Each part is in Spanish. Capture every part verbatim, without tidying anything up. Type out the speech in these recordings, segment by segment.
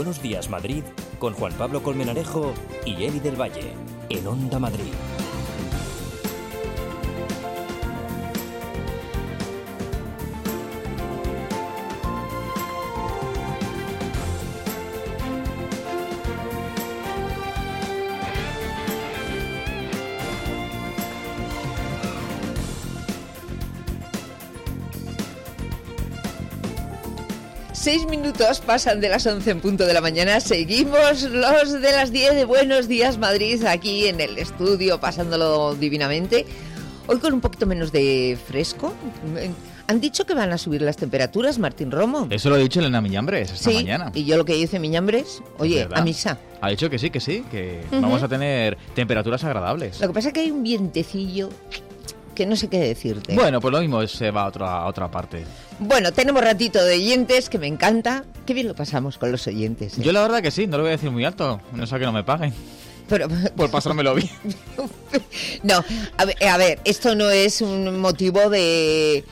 Buenos Días Madrid con Juan Pablo Colmenarejo y Eli del Valle en Onda Madrid. Seis minutos pasan de las once en punto de la mañana. Seguimos los de las diez de Buenos Días Madrid aquí en el estudio, pasándolo divinamente. Hoy con un poquito menos de fresco. Han dicho que van a subir las temperaturas, Martín Romo. Eso lo ha dicho Elena Miñambres esta sí, mañana. Y yo lo que dice Miñambres, oye, a misa. Ha dicho que sí, que sí, que Uh-huh. vamos a tener temperaturas agradables. Lo que pasa es que hay un vientecillo que no sé qué decirte. Bueno, pues lo mismo se va a otra, a otra parte. Bueno, tenemos ratito de oyentes, que me encanta. Qué bien lo pasamos con los oyentes, ¿eh? Yo la verdad que sí, no lo voy a decir muy alto, no sé que no me paguen. Pero, por pasármelo bien. No, a ver, a ver, esto no es un motivo de...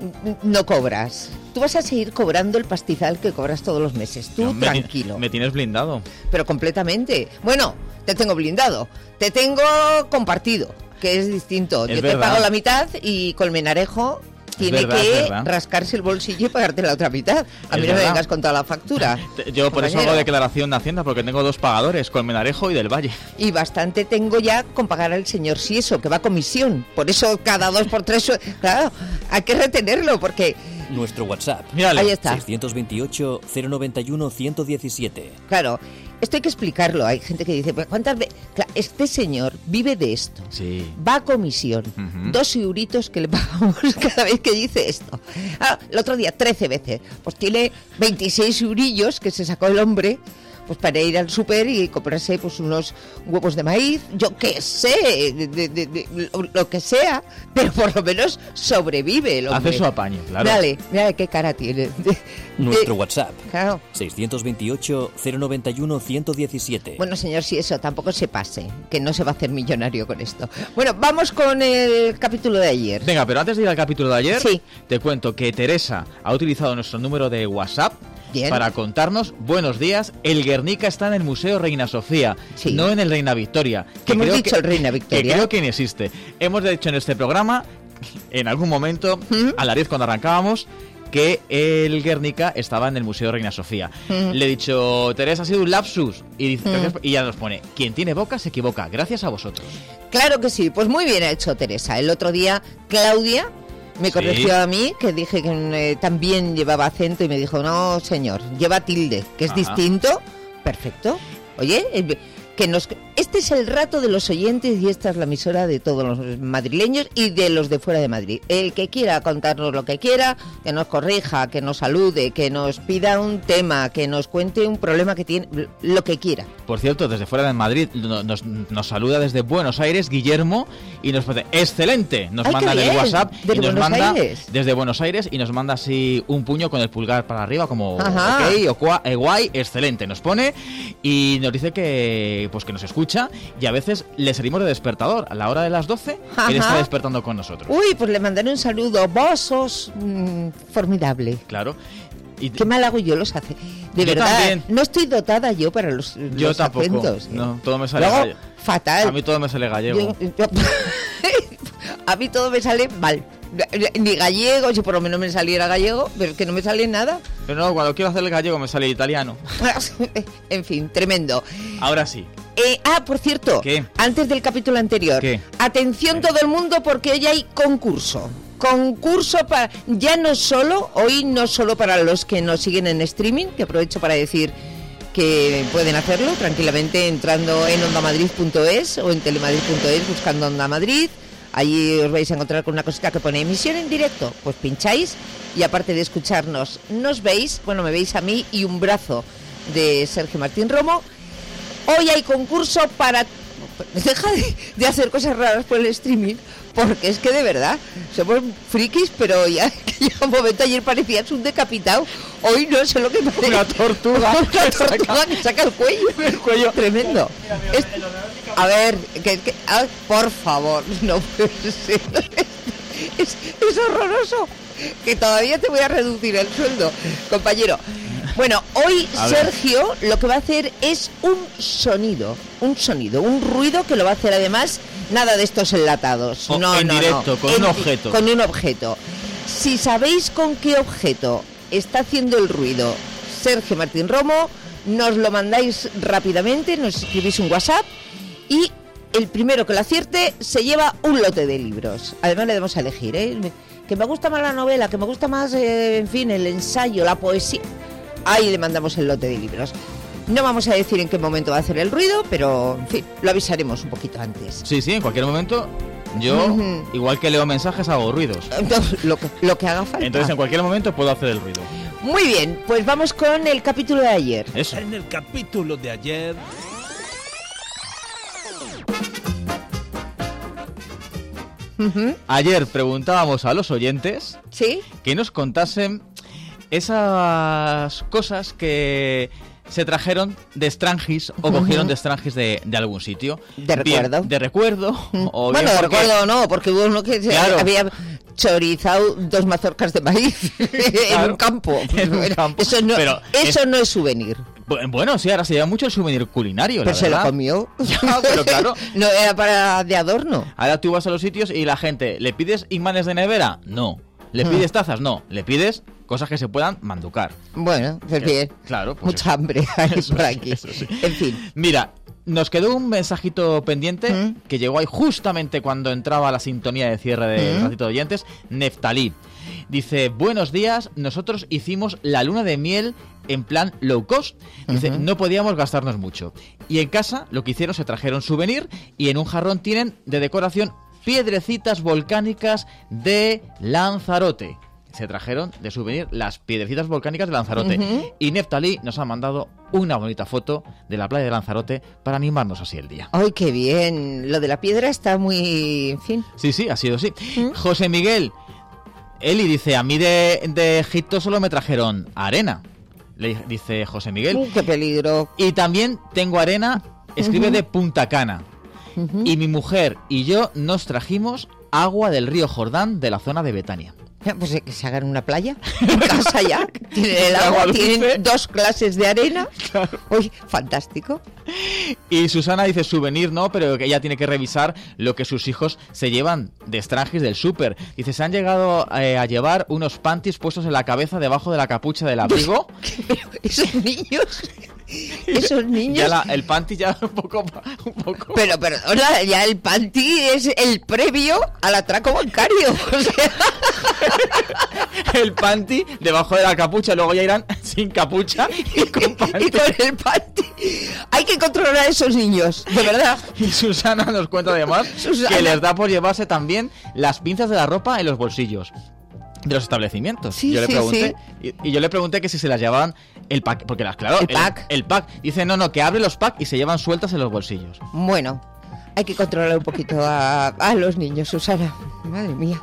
No cobras. Tú vas a seguir cobrando el pastizal que cobras todos los meses. Tú, no, tranquilo. Me, me tienes blindado. Pero completamente. Bueno, te tengo blindado. Te tengo compartido, que es distinto. Es Yo verdad. te pago la mitad y Colmenarejo tiene verdad, que es rascarse el bolsillo y pagarte la otra mitad. A Es mí no me verdad. vengas con toda la factura. Yo por eso compañero. hago declaración de Hacienda, porque tengo dos pagadores, Colmenarejo y del Valle. Y bastante tengo ya con pagar al señor Sieso, que va a comisión. Por eso cada dos por tres... Claro, hay que retenerlo, porque... Nuestro WhatsApp. Mírale. Ahí está. seis dos ocho, cero noventa y uno, ciento diecisiete. Claro, esto hay que explicarlo. Hay gente que dice, pues, ¿cuántas veces? Claro, este señor vive de esto. Sí. Va a comisión. Ujú. Dos euritos que le pagamos cada vez que dice esto. Ah, el otro día, trece veces. Pues tiene veintiséis eurillos que se sacó el hombre, pues para ir al súper y comprarse pues unos huevos de maíz, yo qué sé, de, de, de, de, lo, lo que sea, pero por lo menos sobrevive el hombre. Hace su apaño, claro. Dale, mira qué cara tiene. De- de- Nuestro WhatsApp. Claro. seis dos ocho, cero noventa y uno, ciento diecisiete. Bueno, señor, si eso tampoco se pase, que no se va a hacer millonario con esto. Bueno, vamos con el capítulo de ayer. Venga, pero antes de ir al capítulo de ayer, Sí. te cuento que Teresa ha utilizado nuestro número de WhatsApp Bien. para contarnos, buenos días, el Guernica está en el Museo Reina Sofía, Sí. no en el Reina Victoria. ¿Qué hemos creo dicho, el Reina Que Victoria? creo que ni existe. Hemos dicho en este programa, en algún momento, ¿Mm? a la diez cuando arrancábamos, que el Guernica estaba en el Museo Reina Sofía. Mm. Le he dicho, Teresa, ha sido un lapsus. Y, dice, Mm. gracias por- y ya nos pone, quien tiene boca se equivoca, gracias a vosotros. Claro que sí, pues muy bien ha hecho Teresa. El otro día Claudia me Sí. corrigió a mí, que dije que eh, también llevaba acento y me dijo, no señor, lleva tilde, que es Ajá. distinto. Perfecto. Oye, eh, que nos... Este es el rato de los oyentes y esta es la emisora de todos los madrileños y de los de fuera de Madrid. El que quiera contarnos lo que quiera, que nos corrija, que nos salude, que nos pida un tema, que nos cuente un problema que tiene, lo que quiera. Por cierto, desde fuera de Madrid no- nos, nos saluda desde Buenos Aires Guillermo y nos pone excelente, nos ¡Ay, manda qué en el bien! WhatsApp y ¿Desde nos Buenos manda Aires? desde Buenos Aires y nos manda así un puño con el pulgar para arriba como Ajá. ok o cua- eh, guay, excelente, nos pone y nos dice que pues que nos escucha y a veces le servimos de despertador a la hora de las doce, Ajá. él está despertando con nosotros. Uy, pues le mandaré un saludo. Vos sos mm, formidable. Claro. Y Qué mal hago yo los hace. De Yo verdad, también. no estoy dotada yo para los, yo los tampoco. acentos. ¿eh? No, todo me sale Luego, gallego. fatal. A mí todo me sale gallego. Yo- yo- a mí todo me sale mal. Ni gallego, si por lo menos me saliera gallego, pero es que no me sale nada. Pero no, cuando quiero hacer el gallego me sale italiano. En fin, tremendo. Ahora sí. Eh, ah, por cierto, ¿Qué? antes del capítulo anterior, ¿Qué? atención todo el mundo porque hoy hay concurso. Concurso para, ya no solo, hoy no solo para los que nos siguen en streaming, que aprovecho para decir que pueden hacerlo tranquilamente entrando en ondamadrid punto es o en telemadrid punto es buscando Onda Madrid. Allí os vais a encontrar con una cosita que pone emisión en directo, pues pincháis y aparte de escucharnos, nos veis, bueno, me veis a mí y un brazo de Sergio Martín Romo. Hoy hay concurso para... Deja de, de hacer cosas raras por el streaming, porque es que de verdad, somos frikis, pero ya que llega un momento, ayer parecías un decapitado, hoy no sé lo que parece. Una tortuga. Una tortuga que saca el cuello. El cuello. Tremendo. Es- a ver, que, que- ah, por favor, no puede ser. Es, es horroroso. Que todavía te voy a reducir el sueldo, compañero. Bueno, hoy A ver. Sergio lo que va a hacer es un sonido, un sonido, un ruido que lo va a hacer además, nada de estos enlatados. O no, en no, directo, no. con En- un objeto. Con un objeto. Si sabéis con qué objeto está haciendo el ruido Sergio Martín Romo, nos lo mandáis rápidamente, nos escribís un WhatsApp y el primero que lo acierte se lleva un lote de libros. Además le damos a elegir, ¿eh? Que me gusta más la novela, que me gusta más, eh, en fin, el ensayo, la poesía. Ahí le mandamos el lote de libros. No vamos a decir en qué momento va a hacer el ruido, pero, en fin, lo avisaremos un poquito antes. Sí, sí, en cualquier momento yo, Ujú. igual que leo mensajes, hago ruidos. Entonces, lo que, lo que haga falta. Entonces en cualquier momento puedo hacer el ruido. Muy bien, pues vamos con el capítulo de ayer. Eso. En el capítulo de ayer, Ujú. Ayer preguntábamos a los oyentes ¿Sí? que nos contasen esas cosas que se trajeron de Strangis o cogieron de Strangis de, de algún sitio. De Bien, recuerdo. de recuerdo. O Bueno, bien de porque- recuerdo no, porque hubo uno que se Claro. había chorizado dos mazorcas de maíz en Claro. un campo. En un Bueno, campo. Eso no, Pero eso es- no es souvenir. Bu- Bueno, sí, ahora se lleva mucho el souvenir culinario, la Pero se lo verdad. comió. Ya, pero claro. No era para de adorno. Ahora tú vas a los sitios y la gente, ¿le pides imanes de nevera? No. ¿Le pides tazas? No. Le pides cosas que se puedan manducar. Bueno, pues Que- bien. claro, pues Mucha hambre hay Eso por sí, aquí. eso sí. En fin. Mira, nos quedó un mensajito pendiente ¿Mm? que llegó ahí justamente cuando entraba la sintonía de cierre del ¿Mm? ratito de oyentes. Neftalí dice: buenos días, nosotros hicimos la luna de miel en plan low cost. Dice, Ujú. no podíamos gastarnos mucho. Y en casa lo que hicieron, se trajeron souvenir y en un jarrón tienen de decoración piedrecitas volcánicas de Lanzarote. Se trajeron de souvenir las piedrecitas volcánicas de Lanzarote. Ujú. Y Neftalí nos ha mandado una bonita foto de la playa de Lanzarote para animarnos así el día. Ay, qué bien. Lo de la piedra está muy... En fin. Sí, sí, ha sido así. ¿Mm? José Miguel, Eli dice, a mí de, de Egipto solo me trajeron arena. Le dice José Miguel. Uh, qué peligro. Y también tengo arena, escribe Ujú. de Punta Cana. Ujú. Y mi mujer y yo nos trajimos agua del río Jordán de la zona de Betania. Ya, pues eh, que se hagan una playa en casa ya. Tienen el agua, Agua dulce. tienen dos clases de arena. Uy, fantástico. Y Susana dice souvenir no, pero que ella tiene que revisar lo que sus hijos se llevan de Strangis del súper. Dice, se han llegado eh, a llevar unos panties puestos en la cabeza debajo de la capucha del abrigo. Pero esos niños, esos niños... Ya la- el panty ya un poco... Un poco. Pero perdona, ya el panty es el previo al atraco bancario. O sea, El panty debajo de la capucha, luego ya irán sin capucha y con panty. y con el panty. Hay que controlar a esos niños, de verdad. Y Susana nos cuenta además Susana. que les da por llevarse también las pinzas de la ropa en los bolsillos de los establecimientos. Sí, yo le sí, pregunté y, y yo le pregunté que si se las llevaban el pack, porque las claro, El pack. el, pack dice no, no, que abre los packs y se llevan sueltas en los bolsillos. Bueno, hay que controlar un poquito a, a los niños, Susana. Madre mía.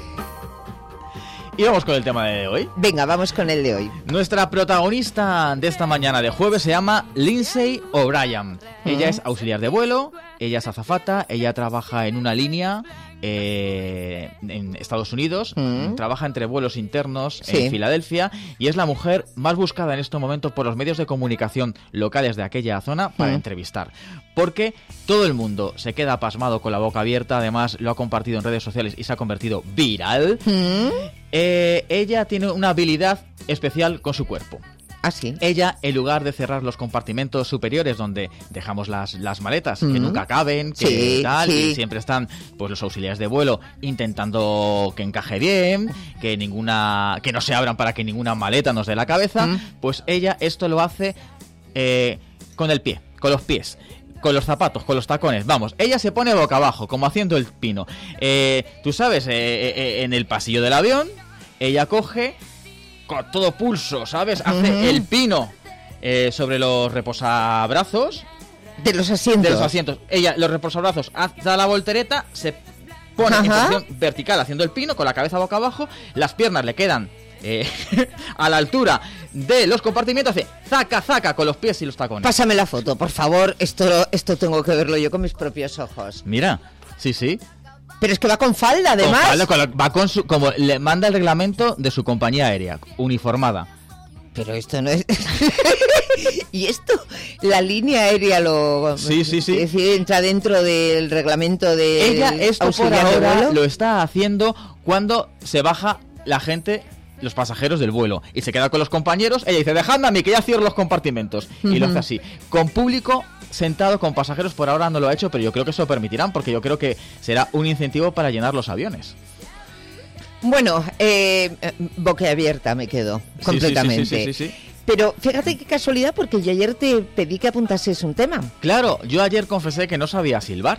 Y vamos con el tema de hoy. Venga, vamos con el de hoy. Nuestra protagonista de esta mañana de jueves se llama Lindsay O'Brien. Ella Mm. es auxiliar de vuelo, ella es azafata, ella trabaja en una línea eh, en Estados Unidos, Mm. trabaja entre vuelos internos Sí. en Filadelfia y es la mujer más buscada en este momento por los medios de comunicación locales de aquella zona para Mm. entrevistar. Porque todo el mundo se queda pasmado con la boca abierta, además lo ha compartido en redes sociales y se ha convertido viral. ¿Mm? Eh, ella tiene una habilidad especial con su cuerpo. Ah, sí. Ella, en lugar de cerrar los compartimentos superiores donde dejamos las, las maletas, que Mm. nunca caben, que Sí, tal, sí. y siempre están pues los auxiliares de vuelo intentando que encaje bien, que ninguna, que no se abran para que ninguna maleta nos dé la cabeza, Mm. pues ella esto lo hace eh, con el pie, con los pies. Con los zapatos, con los tacones, vamos, ella se pone boca abajo, como haciendo el pino. Eh, tú sabes, eh, eh, eh, en el pasillo del avión, ella coge con todo pulso, ¿sabes? Hace Ujú. el pino eh, sobre los reposabrazos De los asientos. de los asientos. Ella, los reposabrazos, haz- da la voltereta, se pone en Ajá. posición vertical haciendo el pino, con la cabeza boca abajo, las piernas le quedan eh, a la altura de los compartimientos, hace zaca, zaca con los pies y los tacones. Pásame la foto, por favor. Esto, esto tengo que verlo yo con mis propios ojos. Mira, sí, sí. Pero es que va con falda, además. Con falda, con la- va con su, como le manda el reglamento de su compañía aérea, uniformada. Pero esto no es... ¿Y esto? La línea aérea lo... Sí, sí, sí. Es decir, entra dentro del reglamento de... Ella esto por auxiliar de ahora vuelo. lo está haciendo cuando se baja la gente, los pasajeros del vuelo, y se queda con los compañeros. Ella dice, dejadme a mí que ya cierro los compartimentos. Y lo hace así. Con público sentado, con pasajeros, por ahora no lo ha hecho, pero yo creo que eso lo permitirán, porque yo creo que será un incentivo para llenar los aviones. Bueno, eh, boquiabierta me quedo, Sí, completamente. sí, sí, sí, sí, sí. Pero fíjate qué casualidad, porque yo ayer te pedí que apuntases un tema. Claro, yo ayer confesé que no sabía silbar.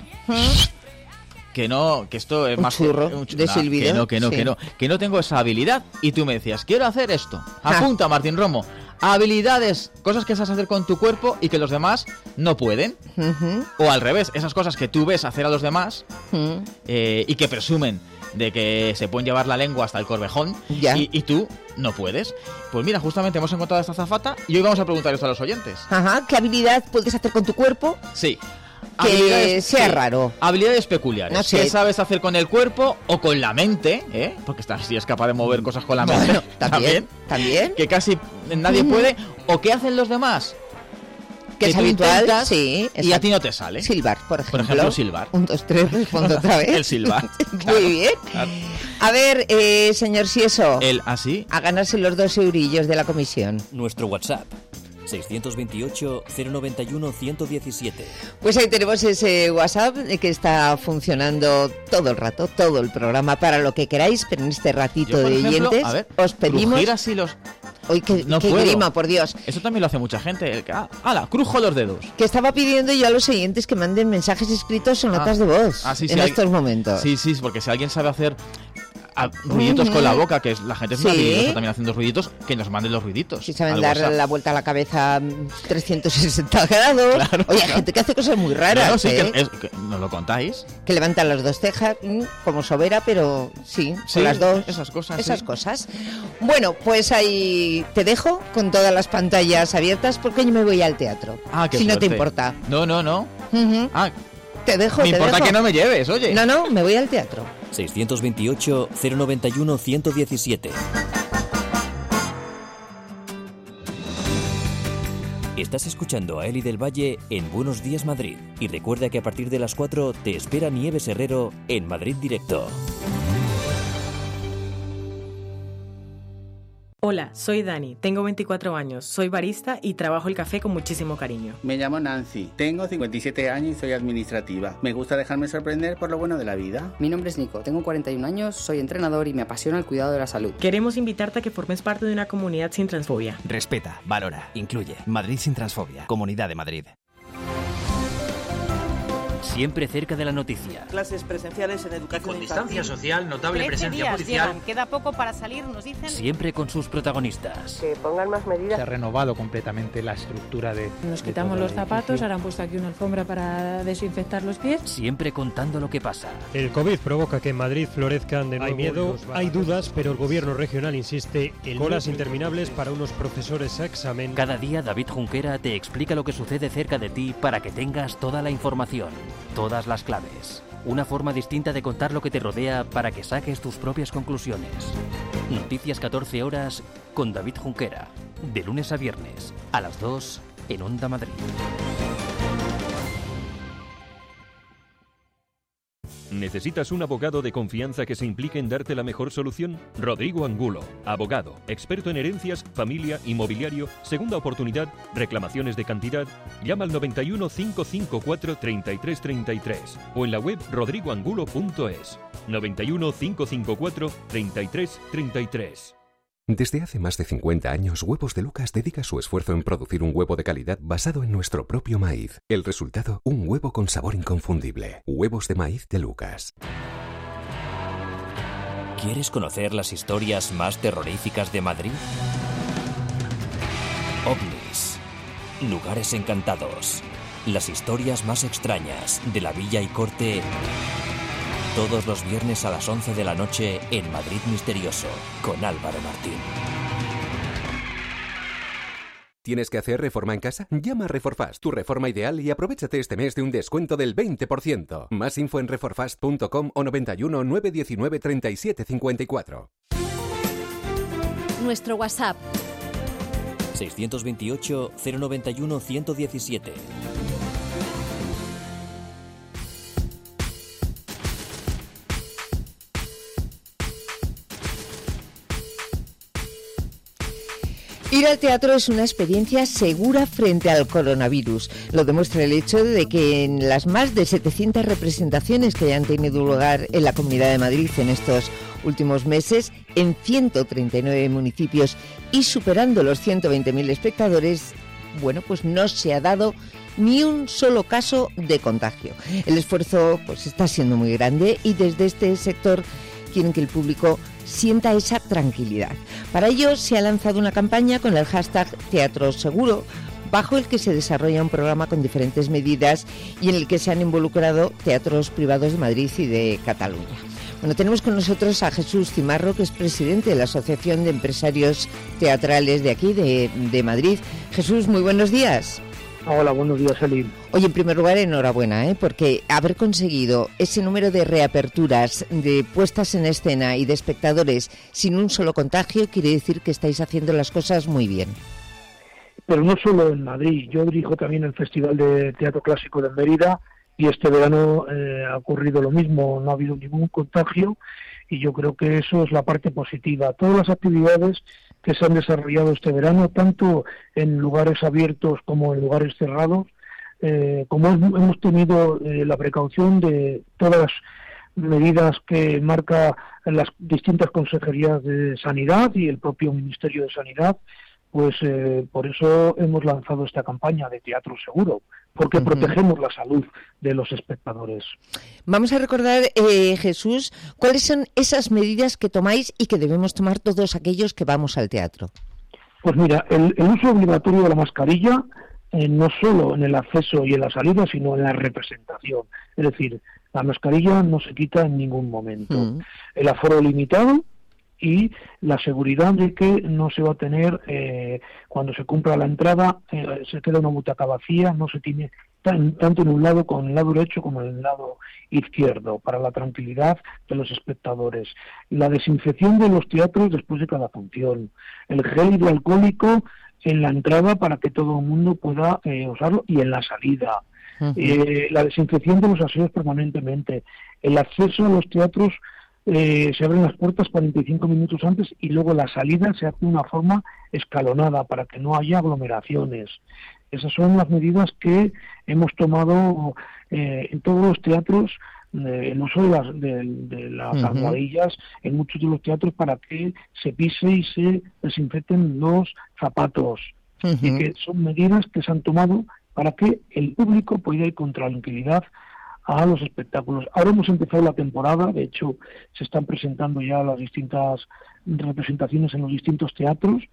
Que no, que esto es Un más churro un chu- de nah, silbido, Que no, que no, sí. que no, que no tengo esa habilidad. Y tú me decías, quiero hacer esto. Apunta, Martín Romo. Habilidades, cosas que sabes hacer con tu cuerpo y que los demás no pueden. Ujú, O al revés, esas cosas que tú ves hacer a los demás ujú. eh, y que presumen de que se pueden llevar la lengua hasta el corvejón Ya. y, y tú no puedes. Pues mira, justamente hemos encontrado a esta azafata y hoy vamos a preguntar esto a los oyentes. Ajá, ¿qué habilidad puedes hacer con tu cuerpo? Sí. Que sea raro. Habilidades peculiares. No sé. ¿Qué sabes hacer con el cuerpo o con la mente? ¿eh? Porque estás, si es capaz de mover cosas con la mente. Bueno, también, también. Que casi nadie puede. ¿O qué hacen los demás? Que es tú habitual, intentas sí, y a exacto. ti no te sale. Silbar, por ejemplo. Por ejemplo, silbar. Un, dos, tres, respondo otra vez. El silbar. Muy bien. Claro. A ver, eh, señor Sieso, El así. a ganarse los dos eurillos de la comisión. Nuestro WhatsApp, seiscientos veintiocho, cero noventa y uno, ciento diecisiete. Pues ahí tenemos ese WhatsApp que está funcionando todo el rato, todo el programa, para lo que queráis, pero en este ratito Yo, por de ejemplo, oyentes a ver, os pedimos... crujir así los... Hoy qué, No qué puedo. grima, por Dios. Eso también lo hace mucha gente. El que, ah, ala, crujo los dedos. Que estaba pidiendo yo a los oyentes que manden mensajes escritos o notas de voz Ah, sí, sí, en hay- estos momentos. Sí, sí, porque si alguien sabe hacer ah, ruiditos con la boca, que es, la gente es muy Sí. habilidosa también haciendo ruiditos, que nos manden los ruiditos. Si saben al dar WhatsApp. la vuelta a la cabeza mm, trescientos sesenta grados. Claro, Oye, hay claro. gente que hace cosas muy raras, No, no, sí, ¿eh? que, es- que nos lo contáis. Que levantan las dos cejas, mm, como sobera, pero sí, Sí, con las dos. esas cosas, Esas sí. cosas. Bueno, pues ahí te dejo con todas las pantallas abiertas porque yo me voy al teatro. Ah, qué si no te suerte. importa. No, no, no. Ujú. Ah, Te dejo, me te importa dejo. que no me lleves, oye. No, no, me voy al teatro. seiscientos veintiocho, cero noventa y uno, ciento diecisiete. Estás escuchando a Eli del Valle en Buenos Días Madrid. Y recuerda que a partir de las cuatro te espera Nieves Herrero en Madrid Directo. Hola, soy Dani, tengo veinticuatro años, soy barista y trabajo el café con muchísimo cariño. Me llamo Nancy, tengo cincuenta y siete años y soy administrativa. Me gusta dejarme sorprender por lo bueno de la vida. Mi nombre es Nico, tengo cuarenta y un años, soy entrenador y me apasiona el cuidado de la salud. Queremos invitarte a que formes parte de una comunidad sin transfobia. Respeta, valora, incluye. Madrid sin transfobia. Comunidad de Madrid. Siempre cerca de la noticia. Clases presenciales en educación Con distancia social, notable trece presencia días policial. llevan, queda poco para salir, nos dicen. Siempre con sus protagonistas. Que pongan más medidas. Se ha renovado completamente la estructura de... Nos quitamos los zapatos, ahora han puesto aquí una alfombra para desinfectar los pies. Siempre contando lo que pasa. El COVID provoca que en Madrid florezcan de nuevo. Hay miedo, hay dudas, pero el gobierno regional insiste en colas interminables para unos profesores a examen. Cada día David Junquera te explica lo que sucede cerca de ti para que tengas toda la información, todas las claves. Una forma distinta de contar lo que te rodea para que saques tus propias conclusiones. Noticias catorce horas con David Junquera. De lunes a viernes, a las dos, en Onda Madrid. ¿Necesitas un abogado de confianza que se implique en darte la mejor solución? Rodrigo Angulo, abogado, experto en herencias, familia, inmobiliario, segunda oportunidad, reclamaciones de cantidad. Llama al noventa y uno, cinco cinco cuatro, treinta y tres treinta y tres o en la web rodrigo angulo punto es. noventa y uno, cinco cinco cuatro, treinta y tres treinta y tres. Desde hace más de cincuenta años, Huevos de Lucas dedica su esfuerzo en producir un huevo de calidad basado en nuestro propio maíz. El resultado, un huevo con sabor inconfundible. Huevos de maíz de Lucas. ¿Quieres conocer las historias más terroríficas de Madrid? OVNIs, lugares encantados, las historias más extrañas de la Villa y Corte. Todos los viernes a las once de la noche en Madrid Misterioso, con Álvaro Martín. ¿Tienes que hacer reforma en casa? Llama a Reforfast, tu reforma ideal, y aprovéchate este mes de un descuento del veinte por ciento. Más info en reforfast punto com o noventa y uno, nueve diecinueve, treinta y siete cincuenta y cuatro. Nuestro WhatsApp seiscientos veintiocho, cero noventa y uno, ciento diecisiete. Ir al teatro es una experiencia segura frente al coronavirus. Lo demuestra el hecho de que en las más de setecientas representaciones que hayan tenido lugar en la Comunidad de Madrid en estos últimos meses, en ciento treinta y nueve municipios y superando los ciento veinte mil espectadores, bueno, pues no se ha dado ni un solo caso de contagio. El esfuerzo pues está siendo muy grande y desde este sector quieren que el público sienta esa tranquilidad. Para ello se ha lanzado una campaña con el hashtag Teatro Seguro, bajo el que se desarrolla un programa con diferentes medidas y en el que se han involucrado teatros privados de Madrid y de Cataluña. Bueno, tenemos con nosotros a Jesús Cimarro, que es presidente de la Asociación de Empresarios Teatrales de aquí, de, de Madrid. Jesús, muy buenos días. Hola, buenos días, Eli. Oye, en primer lugar, enhorabuena, ¿eh? Porque haber conseguido ese número de reaperturas, de puestas en escena y de espectadores sin un solo contagio, quiere decir que estáis haciendo las cosas muy bien. Pero no solo en Madrid, yo dirijo también el Festival de Teatro Clásico de Mérida y este verano eh, ha ocurrido lo mismo, no ha habido ningún contagio y yo creo que eso es la parte positiva. Todas las actividades que se han desarrollado este verano, tanto en lugares abiertos como en lugares cerrados, eh, como hemos tenido eh, la precaución de todas las medidas que marca las distintas consejerías de Sanidad y el propio Ministerio de Sanidad, pues eh, por eso hemos lanzado esta campaña de Teatro Seguro, porque uh-huh. protegemos la salud de los espectadores. Vamos a recordar, eh, Jesús, cuáles son esas medidas que tomáis y que debemos tomar todos aquellos que vamos al teatro. Pues mira, el, el uso obligatorio de la mascarilla, eh, no solo en el acceso y en la salida, sino en la representación. Es decir, la mascarilla no se quita en ningún momento. Uh-huh. El aforo limitado y la seguridad de que no se va a tener, eh, cuando se cumpla la entrada, eh, se queda una butaca vacía, no se tiene tan, tanto en un lado como en el lado derecho como en el lado izquierdo, para la tranquilidad de los espectadores. La desinfección de los teatros después de cada función, el gel hidroalcohólico en la entrada para que todo el mundo pueda eh, usarlo y en la salida. Uh-huh. Eh, la desinfección de los aseos permanentemente, el acceso a los teatros. Eh, se abren las puertas cuarenta y cinco minutos antes y luego la salida se hace de una forma escalonada para que no haya aglomeraciones. Esas son las medidas que hemos tomado eh, en todos los teatros, eh, el uso de las, de, de las uh-huh. almohadillas en muchos de los teatros para que se pise y se desinfecten los zapatos. Uh-huh. Y que son medidas que se han tomado para que el público pueda ir con tranquilidad a los espectáculos. Ahora hemos empezado la temporada, de hecho se están presentando ya las distintas representaciones en los distintos teatros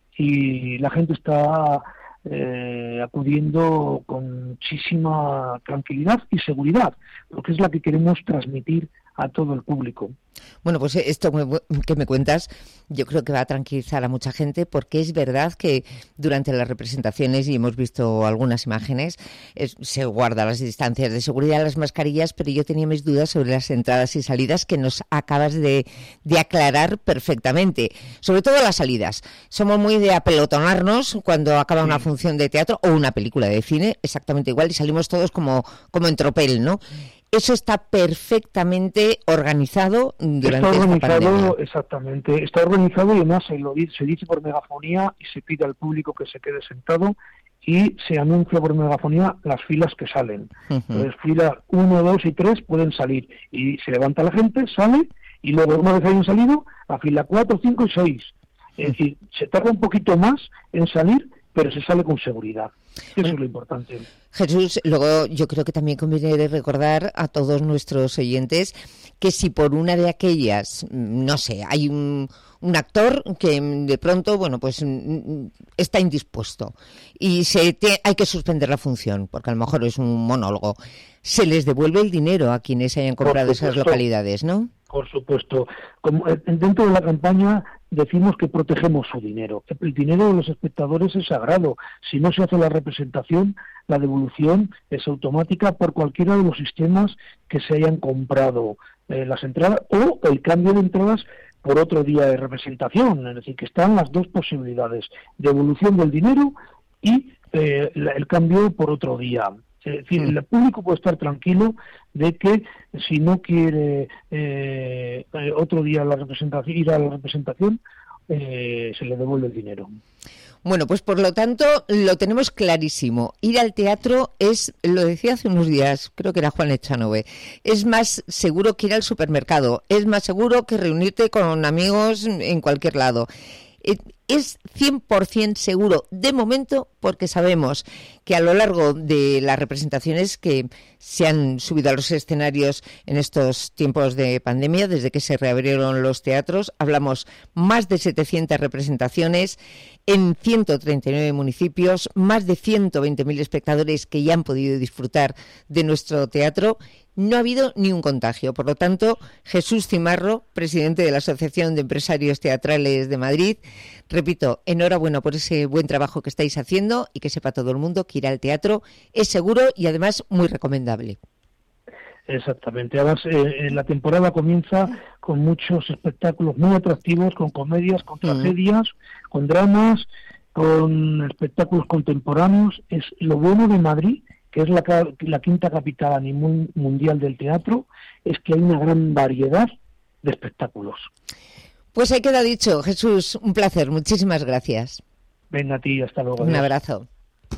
y la gente está eh, acudiendo con muchísima tranquilidad y seguridad, porque es la que queremos transmitir a todo el público. Bueno, pues esto que me cuentas yo creo que va a tranquilizar a mucha gente, porque es verdad que durante las representaciones, y hemos visto algunas imágenes, es, se guardan las distancias de seguridad, las mascarillas, pero yo tenía mis dudas sobre las entradas y salidas que nos acabas de, de aclarar perfectamente, sobre todo las salidas. Somos muy de apelotonarnos cuando acaba una función de teatro o una película de cine, exactamente igual, y salimos todos como, como en tropel, ¿no? Eso está perfectamente organizado durante está organizado, esta pandemia. Exactamente. Está organizado y además se, lo, se dice por megafonía y se pide al público que se quede sentado y se anuncia por megafonía las filas que salen. Uh-huh. Entonces, filas uno, dos y tres pueden salir y se levanta la gente, sale y luego una vez hayan salido, la fila cuatro, cinco y seis. Es uh-huh. decir, se tarda un poquito más en salir, pero se sale con seguridad. Eso es lo importante. Jesús, luego yo creo que también conviene recordar a todos nuestros oyentes que si por una de aquellas, no sé, hay un, un actor que de pronto, bueno, pues está indispuesto y se te, hay que suspender la función, porque a lo mejor es un monólogo, se les devuelve el dinero a quienes hayan comprado esas localidades, ¿no? Por supuesto. Como dentro de la campaña decimos que protegemos su dinero. El dinero de los espectadores es sagrado. Si no se hace la representación, la devolución es automática por cualquiera de los sistemas que se hayan comprado eh, las entradas o el cambio de entradas por otro día de representación, es decir, que están las dos posibilidades, devolución del dinero y eh, el cambio por otro día. Es decir, el público puede estar tranquilo de que si no quiere eh, otro día la representación, ir a la representación, eh, se le devuelve el dinero. Bueno, pues por lo tanto lo tenemos clarísimo. Ir al teatro es, lo decía hace unos días, creo que era Juan Echanove, es más seguro que ir al supermercado, es más seguro que reunirte con amigos en cualquier lado. Es cien por ciento seguro de momento porque sabemos que a lo largo de las representaciones que se han subido a los escenarios en estos tiempos de pandemia, desde que se reabrieron los teatros, hablamos más de setecientas representaciones en ciento treinta y nueve municipios, más de ciento veinte mil espectadores que ya han podido disfrutar de nuestro teatro. No ha habido ni un contagio. Por lo tanto, Jesús Cimarro, presidente de la Asociación de Empresarios Teatrales de Madrid, repito, enhorabuena por ese buen trabajo que estáis haciendo y que sepa todo el mundo que ir al teatro es seguro y además muy recomendable. Exactamente. Además, eh, la temporada comienza con muchos espectáculos muy atractivos, con comedias, con tragedias, mm. con dramas, con espectáculos contemporáneos. Es lo bueno de Madrid, que es la, la quinta capital a nivel mundial del teatro, es que hay una gran variedad de espectáculos. Pues ahí queda dicho, Jesús, un placer, muchísimas gracias. Venga a ti, hasta luego. Un abrazo.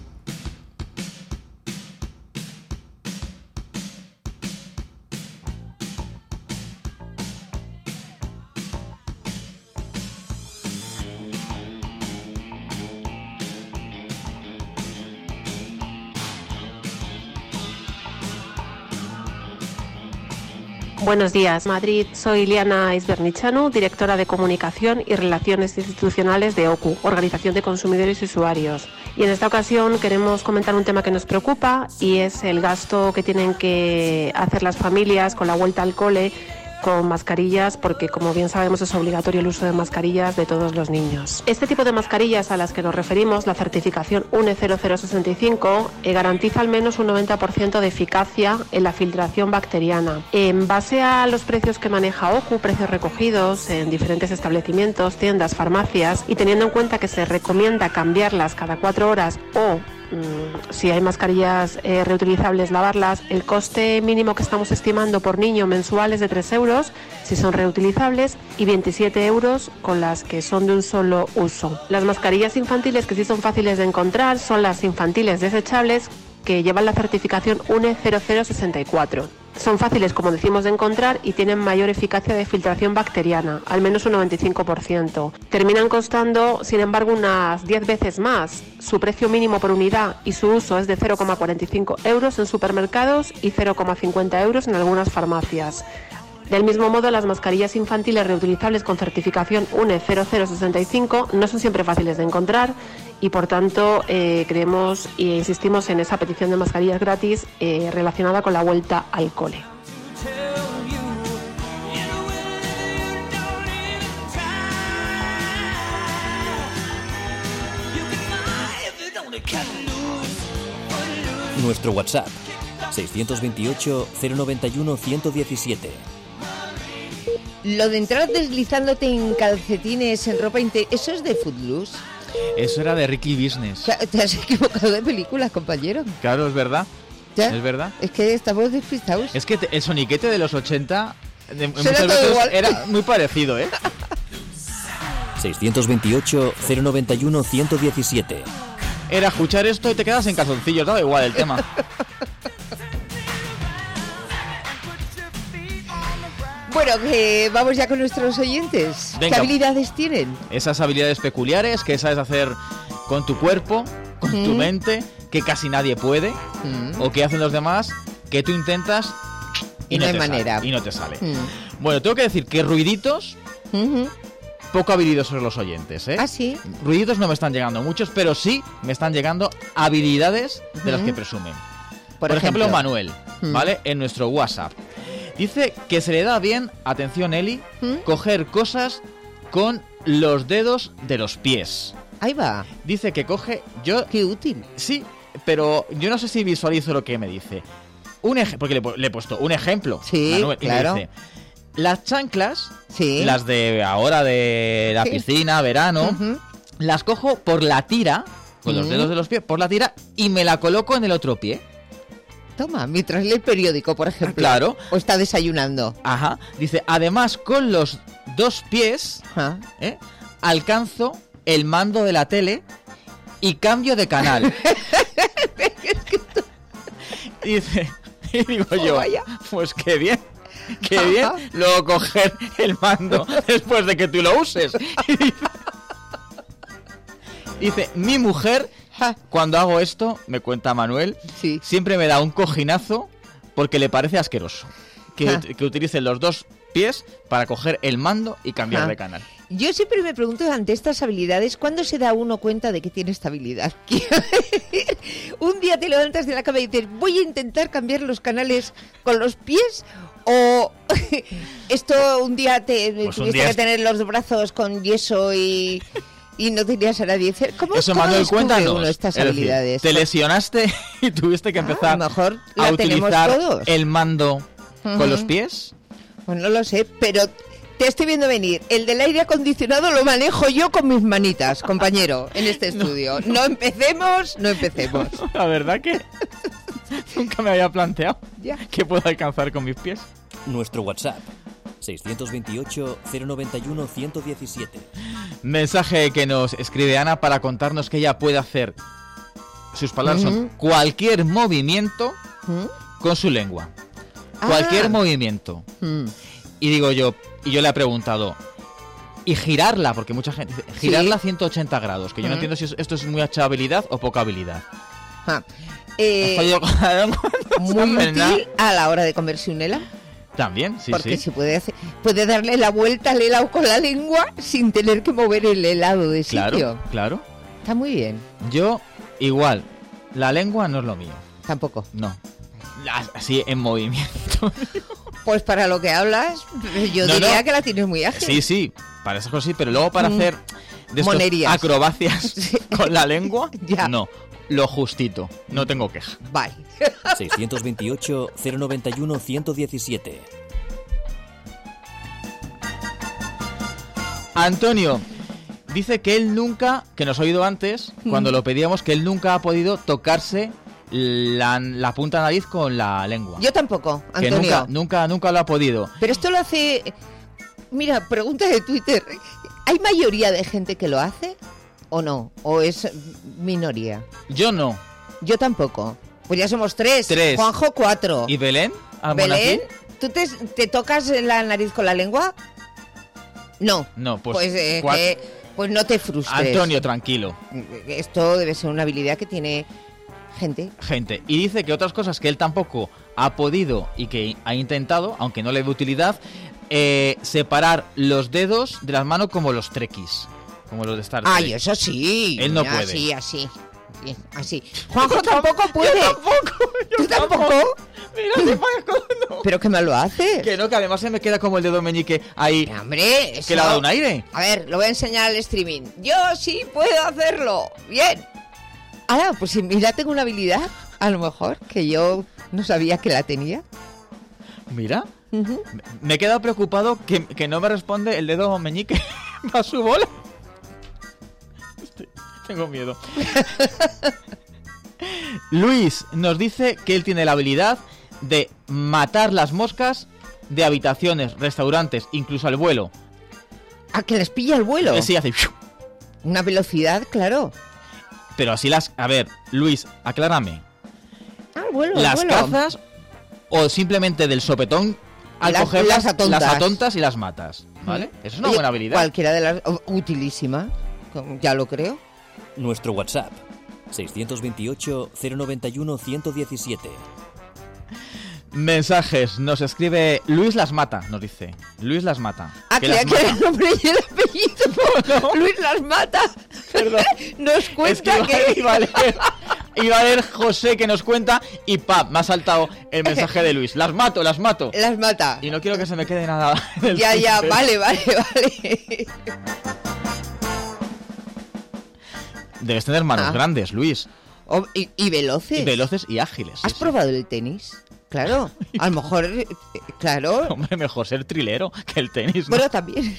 Buenos días, Madrid. Soy Liana Isbernichanu, directora de Comunicación y Relaciones Institucionales de O C U, Organización de Consumidores y Usuarios. Y en esta ocasión queremos comentar un tema que nos preocupa y es el gasto que tienen que hacer las familias con la vuelta al cole con mascarillas, porque como bien sabemos es obligatorio el uso de mascarillas de todos los niños. Este tipo de mascarillas a las que nos referimos, la certificación U N E cero cero sesenta y cinco, eh, garantiza al menos un noventa por ciento de eficacia en la filtración bacteriana. En base a los precios que maneja O C U, precios recogidos en diferentes establecimientos, tiendas, farmacias, y teniendo en cuenta que se recomienda cambiarlas cada cuatro horas o si hay mascarillas eh, reutilizables, lavarlas, el coste mínimo que estamos estimando por niño mensual es de tres euros si son reutilizables y veintisiete euros con las que son de un solo uso. Las mascarillas infantiles que sí son fáciles de encontrar son las infantiles desechables que llevan la certificación U N E cero cero sesenta y cuatro. Son fáciles, como decimos, de encontrar y tienen mayor eficacia de filtración bacteriana, al menos un noventa y cinco por ciento. Terminan costando, sin embargo, unas diez veces más. Su precio mínimo por unidad y su uso es de cero coma cuarenta y cinco euros en supermercados y cero coma cincuenta euros en algunas farmacias. Del mismo modo, las mascarillas infantiles reutilizables con certificación U N E cero cero sesenta y cinco no son siempre fáciles de encontrar y, por tanto, eh, creemos e insistimos en esa petición de mascarillas gratis eh, relacionada con la vuelta al cole. Nuestro WhatsApp, seiscientos veintiocho, cero noventa y uno, ciento diecisiete. Lo de entrar deslizándote en calcetines, en ropa interior, ¿eso es de Footloose? Eso era de Ricky Business. Te has equivocado de película, compañero. Claro, es verdad. ¿Ya? Es verdad. Es que estamos despistados. Es que te, el soniquete de los ochenta de, muchas veces igual. Era muy parecido, ¿eh? seiscientos veintiocho, cero noventa y uno, ciento diecisiete. Era escuchar esto y te quedas en calzoncillos, daba igual el tema. Bueno, eh, vamos ya con nuestros oyentes. Venga. ¿Qué habilidades tienen? Esas habilidades peculiares que sabes hacer con tu cuerpo, con mm. tu mente, que casi nadie puede, mm. o que hacen los demás, que tú intentas y, y no, no hay manera. Sale, y no te sale. Mm. Bueno, tengo que decir que ruiditos, mm-hmm. poco habilidosos los oyentes, ¿eh? Ah, sí. Ruiditos no me están llegando muchos, pero sí me están llegando habilidades de mm-hmm. las que presumen. Por, Por ejemplo, ejemplo, Manuel, mm. ¿vale? En nuestro WhatsApp. Dice que se le da bien, atención Eli, ¿Mm? coger cosas con los dedos de los pies. Ahí va. Dice que coge... yo Qué útil. Sí, pero yo no sé si visualizo lo que me dice. Un ej- porque le, le he puesto un ejemplo, sí, Manuel, claro. y me dice... Las chanclas, sí. las de ahora de la sí. piscina, verano, uh-huh. las cojo por la tira, con uh-huh. los dedos de los pies, por la tira, y me la coloco en el otro pie. Toma, mientras lee el periódico, por ejemplo. Claro. O está desayunando. Ajá. Dice, además, con los dos pies, uh-huh. ¿eh? alcanzo el mando de la tele y cambio de canal. Dice, y digo oh, yo, vaya. Pues qué bien, qué bien luego coger el mando después de que tú lo uses. Y dice, dice, mi mujer, cuando hago esto, me cuenta Manuel, sí. siempre me da un cojinazo porque le parece asqueroso que, que utilicen los dos pies para coger el mando y cambiar ah. de canal. Yo siempre me pregunto ante estas habilidades, ¿cuándo se da uno cuenta de que tiene esta habilidad? Un día te levantas de la cama y dices, voy a intentar cambiar los canales con los pies, o esto un día te pues tuviste un día que es... tener los brazos con yeso y... Y no tenías a nadie. ¿Cómo, Eso, ¿cómo Manuel, cuéntanos. Uno estas es habilidades? Decir, te lesionaste y tuviste que empezar ah, a, mejor a utilizar todos. el mando uh-huh. con los pies. Pues no lo sé, pero te estoy viendo venir. El del aire acondicionado lo manejo yo con mis manitas, compañero, en este estudio. No, no empecemos, no empecemos. La verdad que nunca me había planteado ya. que puedo alcanzar con mis pies. Nuestro WhatsApp. seiscientos veintiocho, cero noventa y uno, ciento diecisiete. Mensaje que nos escribe Ana para contarnos que ella puede hacer, sus palabras uh-huh. son, cualquier movimiento uh-huh. con su lengua. Ah. Cualquier movimiento. Uh-huh. Y digo yo, y yo le he preguntado, y girarla, porque mucha gente dice, girarla a ¿Sí? ciento ochenta grados, que yo uh-huh. no entiendo si esto es mucha habilidad o poca habilidad. Ah. Eh, muy útil a la hora de comerse un helado. También, sí, Porque sí. se puede hacer, puede darle la vuelta al helado con la lengua sin tener que mover el helado de sitio. Claro, claro. Está muy bien. Yo, igual, la lengua no es lo mío. Tampoco. No. Así, en movimiento. Pues para lo que hablas, yo no, diría no. que la tienes muy ágil. Sí, sí, para esas cosas sí, pero luego para mm. hacer de estos acrobacias sí. con la lengua, ya. no. Lo justito, no tengo queja. Bye. seiscientos veintiocho, cero noventa y uno, ciento diecisiete. Antonio dice que él nunca, que nos ha oído antes, mm. cuando lo pedíamos, que él nunca ha podido tocarse la, la punta de nariz con la lengua. Yo tampoco, Antonio. Que nunca, nunca, nunca lo ha podido. Pero esto lo hace... Mira, pregunta de Twitter. ¿Hay mayoría de gente que lo hace? ¿O no? ¿O es minoría? Yo no. Yo tampoco. Pues ya somos tres. Tres. Juanjo, cuatro. ¿Y Belén? ¿Belén? ¿Tú te, te tocas la nariz con la lengua? No. No, pues... Pues, eh, que, pues no te frustres. Antonio, tranquilo. Esto debe ser una habilidad que tiene gente. Gente. Y dice que otras cosas que él tampoco ha podido y que ha intentado, aunque no le ve utilidad, eh, separar los dedos de las manos como los trekkies. Como los de Star Trek. Ay, eso sí. Él no Mira, puede. Así, así. Bien, así. Juanjo tampoco puede. Yo tampoco. Yo ¿Tú tampoco? Mira, no. ¿Pero qué mal lo hace? Que no, que además se me queda como el dedo meñique ahí. Pero, hombre, eso... Que le ha dado un aire. A ver, lo voy a enseñar al streaming. Yo sí puedo hacerlo. Bien. Ahora, pues si mira, tengo una habilidad, a lo mejor, que yo no sabía que la tenía. Mira. Uh-huh. Me he quedado preocupado que, que no me responde el dedo meñique a su bola. Tengo miedo. Luis nos dice que él tiene la habilidad de matar las moscas de habitaciones, restaurantes, incluso al vuelo. ¿A que les pilla el vuelo? Sí, hace... Una velocidad, claro. Pero así las... A ver, Luis, aclárame. Ah, el vuelo, ¿Las el vuelo. cazas o simplemente del sopetón al las, cogerlas, las atontas. las atontas y las matas? ¿Vale? ¿Mm? Eso es una Oye, buena habilidad. Cualquiera de las... Utilísima. Ya lo creo. Nuestro WhatsApp, seiscientos veintiocho, cero noventa y uno, ciento diecisiete. Mensajes, nos escribe Luis Las Mata, nos dice. Luis Las Mata. Ah, que que el nombre y el apellido. No, no. Luis Las Mata. Perdón. Nos cuenta es que... que... Iba a, leer, iba a leer José que nos cuenta y ¡pam! Me ha saltado el mensaje de Luis. Las mato, las mato. Las mata. Y no quiero que se me quede nada. En el ya, Twitter. ya, vale, vale, vale. Debes tener manos ah. grandes, Luis. Oh, y, y veloces. Y veloces y ágiles. ¿Has sí, probado sí. el tenis? Claro, a lo mejor, eh, claro. Hombre, mejor ser trilero que el tenis, ¿no? Bueno, también.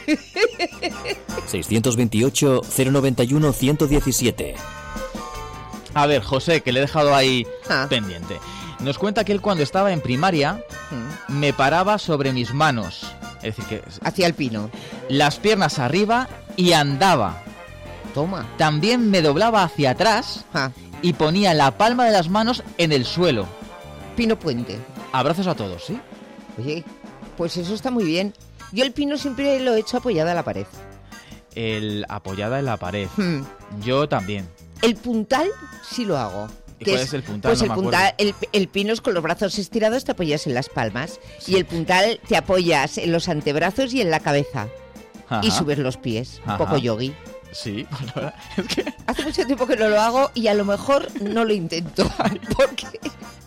seiscientos veintiocho, cero noventa y uno, ciento diecisiete. A ver, José, que le he dejado ahí Ah. pendiente. Nos cuenta que él cuando estaba en primaria me paraba sobre mis manos. Es decir, que Hacia el pino. las piernas arriba y andaba. Toma. También me doblaba hacia atrás Ah. y ponía la palma de las manos en el suelo. Pino puente. Abrazos a todos, ¿sí? Oye, pues eso está muy bien. Yo el pino siempre lo he hecho apoyada a la pared. El apoyada en la pared. Hmm. Yo también. El puntal sí lo hago. ¿Y que cuál es el puntal? Pues No el me puntal, acuerdo. el, el pino es con los brazos estirados, te apoyas en las palmas. Y el puntal te apoyas en los antebrazos y en la cabeza. Ajá. Y subes los pies. Un Ajá. poco yogi. Sí, pues la verdad es que... Hace mucho tiempo que no lo hago y a lo mejor no lo intento. Porque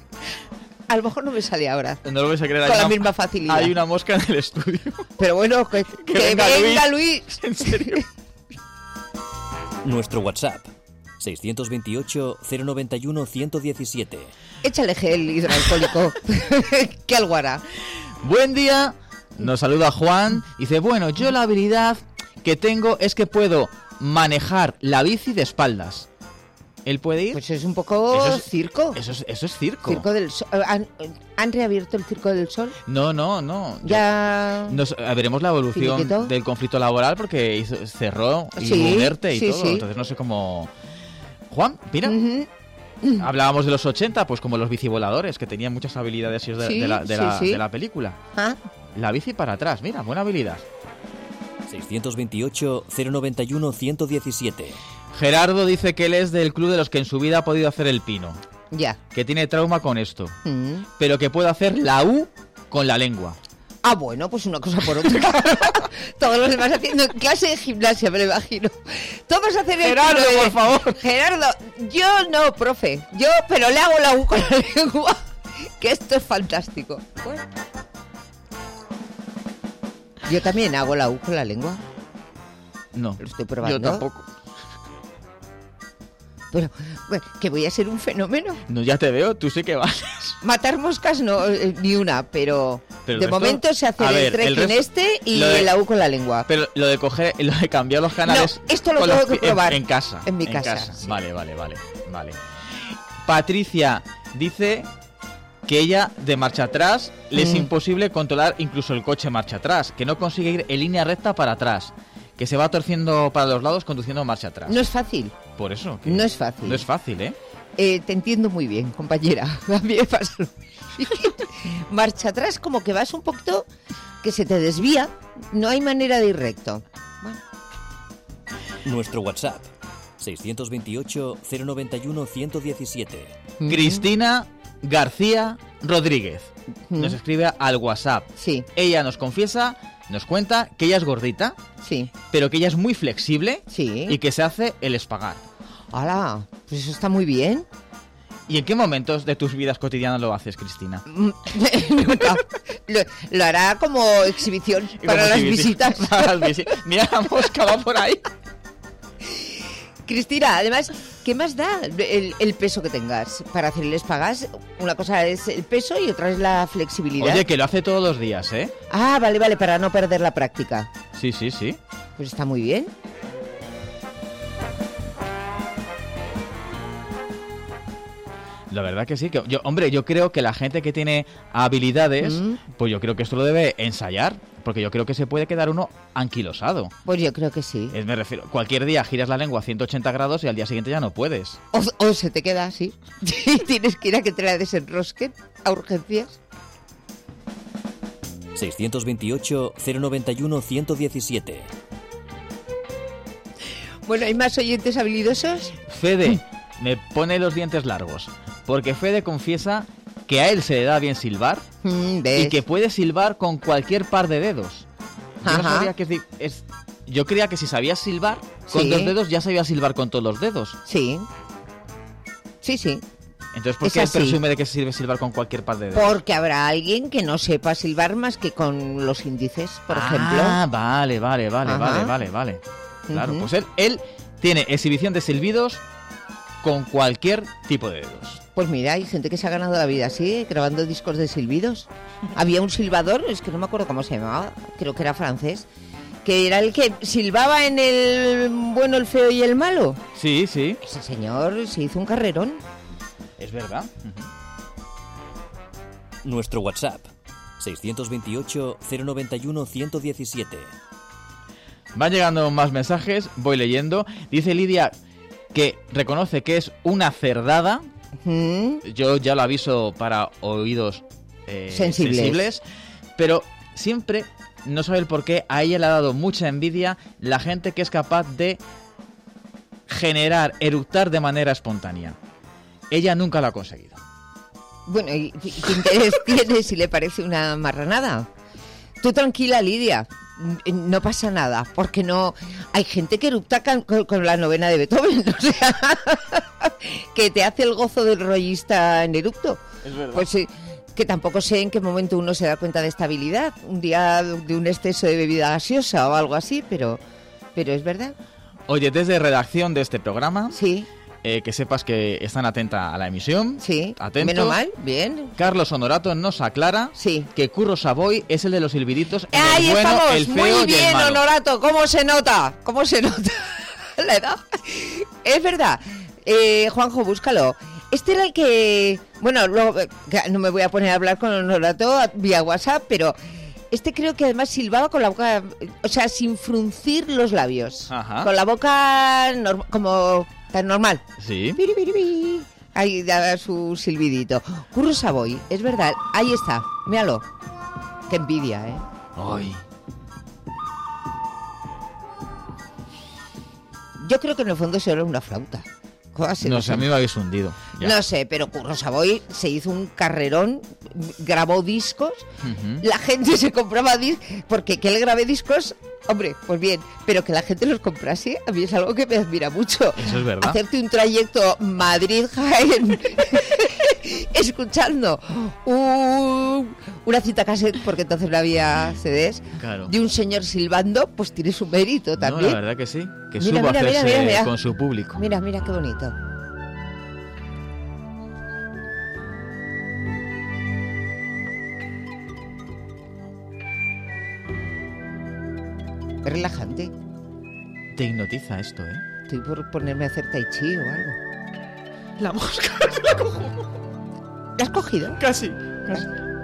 a lo mejor no me sale ahora. No lo vais a creer. Con hay la una- misma facilidad. Hay una mosca en el estudio. Pero bueno, que, que venga, venga, Luis. Luis. En serio. Nuestro WhatsApp, seiscientos veintiocho, cero noventa y uno, ciento diecisiete. Échale gel hidroalcohólico. Que algo hará. Buen día. Nos saluda Juan. Dice, bueno, yo la habilidad que tengo es que puedo manejar la bici de espaldas. ¿Él puede ir? Pues es un poco Eso es- circo. Eso es, eso es circo. Circo del Sol. ¿Han, han reabierto el Circo del Sol? No, no, no. Ya. Nos, eh, veremos la evolución ¿Finiquito? del conflicto laboral porque hizo- cerró y Sí, hubo muerte y sí, todo. sí. Entonces no sé cómo... Juan, mira. Ujú. Hablábamos de los ochenta, pues como los bicivoladores, que tenían muchas habilidades así de, Sí, de la, de, sí, la, sí. de la película. Ah, La bici para atrás, mira, buena habilidad. seiscientos veintiocho, cero noventa y uno, ciento diecisiete. Gerardo dice que él es del club de los que en su vida ha podido hacer el pino. ya. Que tiene trauma con esto. Mm. Pero que puede hacer la U con la lengua. Ah, bueno, pues una cosa por otra. Todos los demás haciendo clase de gimnasia, me lo imagino. Todos hacen el Gerardo, tiro de- por favor. Gerardo, yo no, profe. Yo, pero le hago la U con la lengua. Que esto es fantástico. Bueno. Yo también hago la U con la lengua. No, Lo estoy probando. yo tampoco. Pero, bueno, que voy a ser un fenómeno. No, ya te veo, tú sí que vales. Matar moscas no, eh, ni una, pero, Pero de el resto- momento se hace a el ver, el trekking resto- este y lo de- la U con la lengua. Pero lo de coger, lo de cambiar los canales. No, esto lo con tengo los que pi- en- probar. En, casa. En mi casa, sí. Vale, vale, vale, vale. Patricia dice que ella de marcha atrás le es Mm. imposible controlar incluso el coche marcha atrás, que no consigue ir en línea recta para atrás, que se va torciendo para los lados conduciendo marcha atrás. No es fácil. Por eso. que No es fácil. No es fácil, ¿eh? Eh, te entiendo muy bien, compañera. A mí me pasa lo mismo. Marcha atrás, como que vas un poquito que se te desvía. No hay manera de ir recto. Nuestro WhatsApp, seiscientos veintiocho, cero noventa y uno, ciento diecisiete. Cristina García Rodríguez nos escribe al WhatsApp. Sí. Ella nos confiesa, nos cuenta que ella es gordita, Sí. pero que ella es muy flexible Sí. y que se hace el espagar. ¡Hala! Pues eso está muy bien. ¿Y en qué momentos de tus vidas cotidianas lo haces, Cristina? Mm, Nunca. Lo, lo hará como exhibición para Como las si visi- visitas. para las visi- Mira la mosca, va por ahí. Cristina, además, ¿qué más da el, el peso que tengas para hacer el espagas? Una cosa es el peso y otra es la flexibilidad. Oye, que lo hace todos los días, ¿eh? Ah, vale, vale, para no perder la práctica. Sí, sí, sí. Pues está muy bien. La verdad que sí. Que yo, hombre, yo creo que la gente que tiene habilidades, Mm. pues yo creo que esto lo debe ensayar, porque yo creo que se puede quedar uno anquilosado. Pues yo creo que sí. Es, me refiero, cualquier día giras la lengua a ciento ochenta grados y al día siguiente ya no puedes. O, o se te queda así. Tienes que ir a que te la desenrosquen a urgencias. seiscientos veintiocho, cero noventa y uno, ciento diecisiete. Bueno, ¿hay más oyentes habilidosos? Fede me pone los dientes largos, porque Fede confiesa que a él se le da bien silbar Mm, ¿ves? y que puede silbar con cualquier par de dedos. Yo no Ajá. sabía que es di- es- yo creía que si sabías silbar con Sí. dos dedos ya sabías silbar con todos los dedos. Sí. Sí, sí. Entonces, ¿por Es qué él así. presume de que sirve silbar con cualquier par de dedos? Porque habrá alguien que no sepa silbar más que con los índices, por ah, ejemplo. vale, vale, vale, Ajá. vale, vale, vale. Claro, Ujú. pues él, él tiene exhibición de silbidos con cualquier tipo de dedos. Pues mira, hay gente que se ha ganado la vida así, grabando discos de silbidos. Había un silbador, es que no me acuerdo cómo se llamaba, creo que era francés, que era el que silbaba en el bueno, el feo y el malo. Sí, sí. Ese señor se hizo un carrerón. Es verdad. Uh-huh. Nuestro WhatsApp, seiscientos veintiocho, cero noventa y uno, ciento diecisiete. Van llegando más mensajes, voy leyendo. Dice Lidia que reconoce que es una cerdada. ¿Mm? Yo ya lo aviso para oídos eh, sensibles. sensibles, pero siempre, no sabe el por qué, a ella le ha dado mucha envidia la gente que es capaz de generar, eructar de manera espontánea. Ella nunca lo ha conseguido. Bueno, ¿y qué interés tiene si le parece una marranada? Tú tranquila, Lidia, no pasa nada, porque no hay gente que eructa con, con la novena de Beethoven, o sea, que te hace el gozo del rollista en eructo. Es verdad. Pues sí, que tampoco sé en qué momento uno se da cuenta de esta habilidad, un día de un exceso de bebida gaseosa o algo así, pero, pero es verdad. Oye, desde redacción de este programa, sí. Eh, que sepas que están atenta a la emisión. Sí, atentos. Menos mal, bien. Carlos Honorato nos aclara sí. que Curro Savoy es el de los silbiditos. Ahí el bueno, estamos, el feo muy bien, y el malo. Honorato, ¿cómo se nota? ¿Cómo se nota la edad? Es verdad, eh, Juanjo, búscalo. Este era el que, bueno, luego, no me voy a poner a hablar con Honorato vía WhatsApp, pero este creo que además silbaba con la boca, o sea, sin fruncir los labios. Ajá. Con la boca norm- como tan normal. Sí. Biri, biri, biri. Ahí da su silbidito. Curro Savoy, es verdad, ahí está, míralo. Qué envidia, ¿eh? Ay. Yo creo que en el fondo se era una flauta. No sé, a mí me habéis hundido. Ya. No sé, pero Curro Savoy se hizo un carrerón, grabó discos, uh-huh. La gente se compraba discos, porque que él grabe discos, hombre, pues bien, pero que la gente los comprase, a mí es algo que me admira mucho. Eso es verdad. Hacerte un trayecto Madrid-Jaén escuchando un, una cita cassette, porque entonces no había C Ds, claro. De un señor silbando, pues tiene su mérito también. No, la verdad que sí, que mira, supo mira, hacerse mira, mira, mira. con su público. Mira, mira qué bonito. Es relajante. Te hipnotiza esto, ¿eh? Estoy por ponerme a hacer tai chi o algo. La mosca, la cojo. ¿La has cogido? Casi, casi.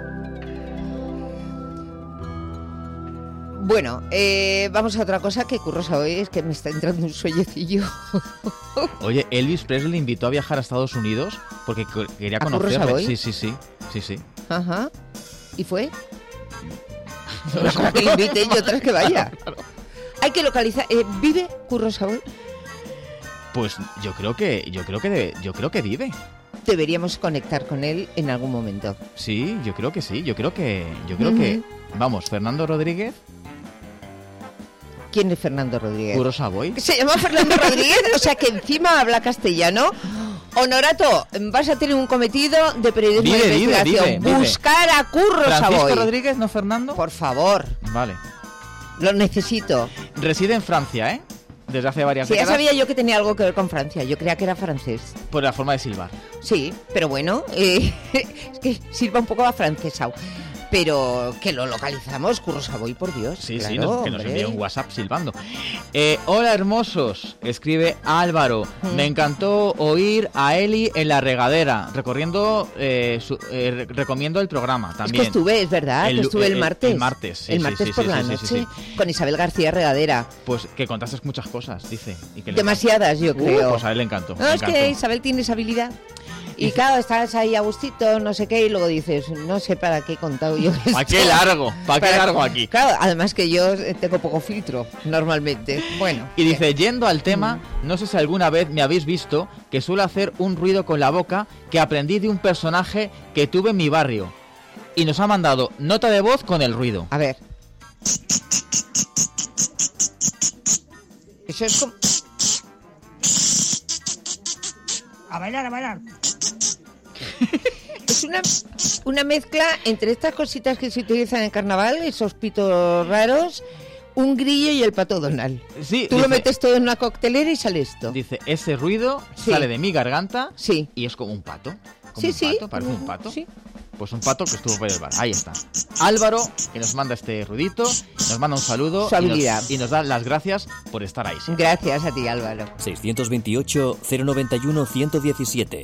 Bueno, eh, vamos a otra cosa que Curro Savoy, es que me está entrando un sueñecillo. Oye, Elvis Presley invitó a viajar a Estados Unidos porque quería conocerle. Sí, sí, sí, sí, sí. Ajá. ¿Y fue? Una cosa que le invite y otras que vaya. Claro. Hay que localizar. Eh, ¿Vive Curro Savoy? Pues yo creo que, yo creo que, debe, yo creo que vive. Deberíamos conectar con él en algún momento. Sí, yo creo que sí. Yo creo que, yo creo uh-huh. que, vamos, Fernando Rodríguez. ¿Quién es Fernando Rodríguez? Curro Savoy. ¿Se llama Fernando Rodríguez? O sea que encima habla castellano. Honorato, vas a tener un cometido de periodismo vive, de investigación. Vive, vive, Buscar vive. a Curro Francisco Savoy. Rodríguez, ¿no Fernando? Por favor. Vale. Lo necesito. Reside en Francia, ¿eh? Desde hace varias sí, décadas. Ya sabía yo que tenía algo que ver con Francia. Yo creía que era francés. Por la forma de silbar. Sí, pero bueno, eh, es que silba un poco afrancesado. Pero que lo localizamos, Curro Savoy, por Dios. Sí, claro, sí, nos, que nos hombre. envía un WhatsApp silbando. Eh, hola, hermosos, escribe Álvaro. Mm. Me encantó oír a Eli en la regadera, recorriendo, eh, su, eh, recomiendo el programa también. Es que estuve, es verdad, el, que estuve el, el martes. El martes, sí, El martes sí, por sí, la sí, noche, sí, sí, sí. con Isabel García Regadera. Pues que contaste muchas cosas, dice. Y que Demasiadas, yo creo. Uh, pues a él le encantó. No, le es encantó. que Isabel tiene esa habilidad. Y claro, estás ahí a gustito, no sé qué, y luego dices, no sé para qué he contado yo esto. ¿Para qué largo? ¿Para qué largo aquí? Claro, además que yo tengo poco filtro, normalmente. Bueno. Y dice, yendo al tema, no sé si alguna vez me habéis visto que suelo hacer un ruido con la boca que aprendí de un personaje que tuve en mi barrio. Y nos ha mandado nota de voz con el ruido. A ver. Eso es como... A bailar, a bailar. Es una, una mezcla entre estas cositas que se utilizan en carnaval, esos pitos raros, un grillo y el pato Donald. Sí, Tú dice, lo metes todo en una coctelera y sale esto. Dice, ese ruido Sí. sale de mi garganta sí. y es como un pato. Como Sí, un sí. pato, parece un pato. Sí. Pues un pato que estuvo por el bar. Ahí está. Álvaro, que nos manda este ruidito, nos manda un saludo Su y nos, habilidad. y nos da las gracias por estar ahí. siempre. Gracias a ti, Álvaro. seiscientos veintiocho, cero noventa y uno, ciento diecisiete.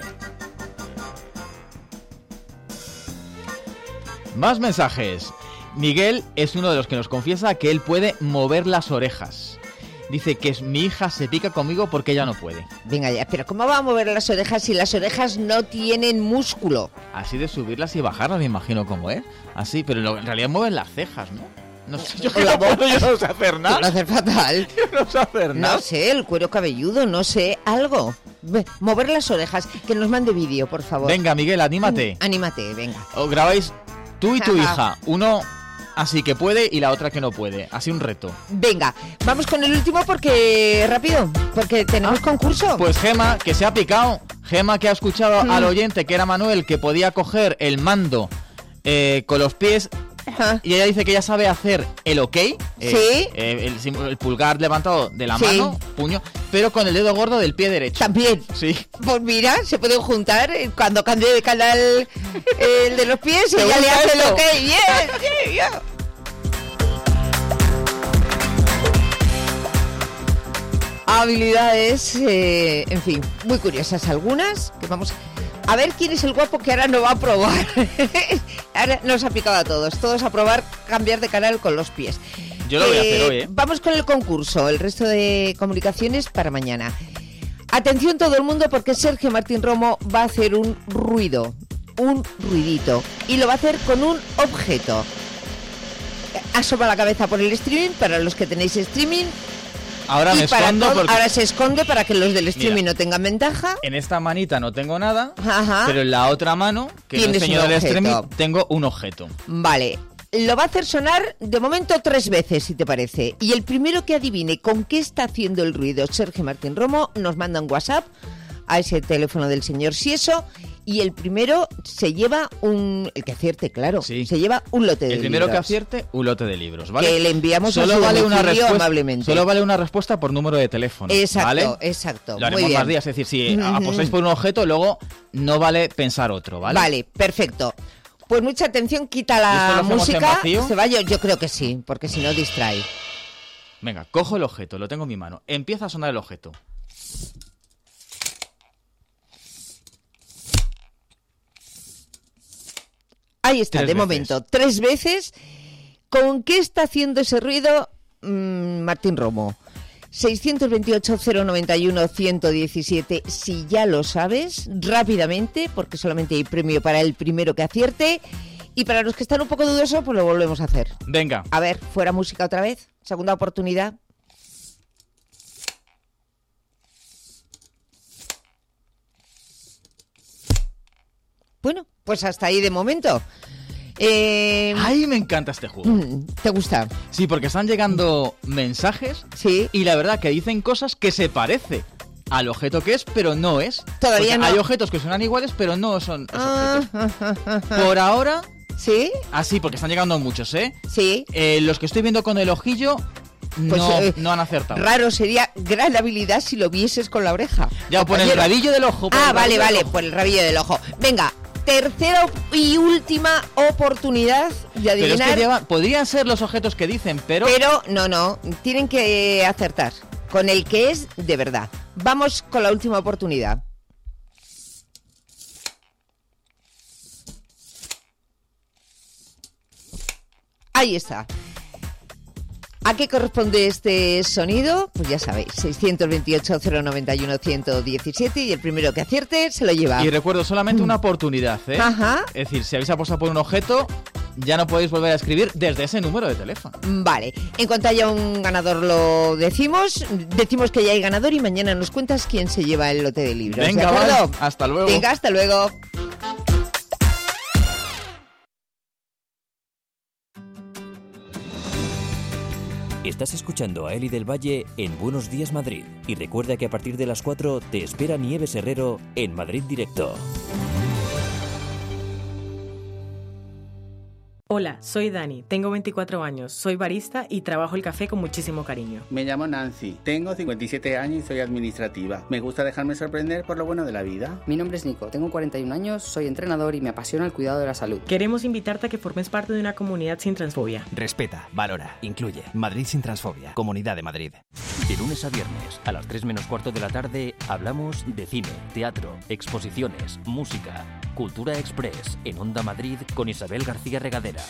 Más mensajes. Miguel es uno de los que nos confiesa que él puede mover las orejas. Dice que es, mi hija se pica conmigo porque ella no puede. Venga ya, pero ¿cómo va a mover las orejas si las orejas no tienen músculo? Así de subirlas y bajarlas, me imagino cómo es. Así, pero lo- en realidad mueven las cejas, ¿no? No sé, yo, O la no, boca. yo no sé hacer nada. Lo hace fatal. Yo no sé hacer nada. No sé, el cuero cabelludo, no sé, algo. Ve, mover las orejas, que nos mande vídeo, por favor. Venga, Miguel, anímate. Mm, Anímate, venga. O grabáis tú y tu Ajá. hija. Uno así que puede y la otra que no puede. Así un reto. Venga, vamos con el último porque rápido, porque tenemos concurso. Pues Gema, que se ha picado. Gema, que ha escuchado Mm. al oyente, que era Manuel, que podía coger el mando eh, con los pies. Ajá. Y ella dice que ya sabe hacer el ok. eh, Sí. eh, el, sim- el pulgar levantado de la Sí. mano, puño, pero con el dedo gordo del pie derecho. También. Sí. Pues mira, se pueden juntar eh, cuando cambie de canal eh, el de los pies y ¿Te ella le gusta hace esto? lo que bien, bien, bien. Habilidades, eh, en fin, muy curiosas algunas, que vamos a ver quién es el guapo que ahora no va a probar. Ahora nos ha picado a todos, todos a probar cambiar de canal con los pies. Yo lo voy a hacer hoy, ¿eh? Vamos con el concurso, el resto de comunicaciones para mañana. Atención todo el mundo porque Sergio Martín Romo va a hacer un ruido, un ruidito, y lo va a hacer con un objeto. Asoma la cabeza por el streaming, para los que tenéis streaming. Ahora y me para escondo todo- porque ahora se esconde para que los del streaming Mira. no tengan ventaja. en esta manita no tengo nada, Ajá. pero en la otra mano, que no Tienes enseño un del objeto. streaming, tengo un objeto. Vale, lo va a hacer sonar de momento tres veces, si te parece. Y el primero que adivine con qué está haciendo el ruido Sergio Martín Romo nos manda un WhatsApp a ese teléfono del señor Sieso. Y el primero se lleva un... El que acierte, claro. Sí. Se lleva un lote de El primero que libros. acierte, un lote de libros, ¿vale? Que le enviamos a solo su vale una domicilio respuesta, amablemente. Solo vale una respuesta por número de teléfono, Exacto, ¿vale? exacto. Lo haremos Muy bien. más días, es decir, si Ujú. apostáis por un objeto, luego no vale pensar otro, ¿vale? Vale, perfecto. Pues mucha atención, quita ¿Y esto lo la hacemos en música. vacío? Se vaya, yo creo que sí, porque si no distrae. Venga, cojo el objeto, lo tengo en mi mano. Empieza a sonar el objeto. Ahí está, Tres de veces. momento, tres veces. ¿Con qué está haciendo ese ruido mm, Martín Romo? seiscientos veintiocho, cero noventa y uno, ciento diecisiete. Si ya lo sabes, rápidamente, porque solamente hay premio para el primero que acierte. Y para los que están un poco dudosos, pues lo volvemos a hacer. Venga. A ver, fuera música otra vez. Segunda oportunidad. Bueno, pues hasta ahí de momento. Eh, Ay, me encanta este juego. mm, ¿Te gusta? Sí, porque están llegando mensajes Sí. y la verdad que dicen cosas que se parece al objeto que es, pero no es. Todavía Porque no. hay objetos que suenan iguales, pero no son esos Ah, objetos. Por ahora, ¿Sí? así, porque están llegando muchos, ¿eh? Sí. Eh, los que estoy viendo con el ojillo Pues, no, eh, no han acertado. Raro, sería gran habilidad si lo vieses con la oreja. Ya, pon el Compañero. rabillo del ojo. pon Ah, el vale, rabillo del vale, ojo. por el rabillo del ojo. Venga, tercera y última oportunidad de Pero es adivinar. que lleva- podrían ser los objetos que dicen, pero... Pero no, no, tienen que acertar con el que es de verdad. Vamos con la última oportunidad. Ahí está. ¿A qué corresponde este sonido? Pues ya sabéis, seiscientos veintiocho, cero noventa y uno, ciento diecisiete y el primero que acierte se lo lleva. Y recuerdo solamente una oportunidad, ¿eh? Ajá. Es decir, si habéis apostado por un objeto, ya no podéis volver a escribir desde ese número de teléfono. Vale, en cuanto haya un ganador lo decimos, decimos que ya hay ganador y mañana nos cuentas quién se lleva el lote de libros. Venga, ¿de acuerdo? vale. Hasta luego. Venga, hasta luego. Estás escuchando a Eli del Valle en Buenos Días Madrid. Y recuerda que a partir de las cuatro te espera Nieves Herrero en Madrid Directo. Hola, soy Dani, tengo veinticuatro años, soy barista y trabajo el café con muchísimo cariño. Me llamo Nancy, tengo cincuenta y siete años y soy administrativa. Me gusta dejarme sorprender por lo bueno de la vida. Mi nombre es Nico, tengo cuarenta y un años, soy entrenador y me apasiona el cuidado de la salud. Queremos invitarte a que formes parte de una comunidad sin transfobia. Respeta, valora, incluye. Madrid sin transfobia. Comunidad de Madrid. De lunes a viernes, a las tres menos cuarto de la tarde, hablamos de cine, teatro, exposiciones, música, Cultura Express, en Onda Madrid con Isabel García Regadera.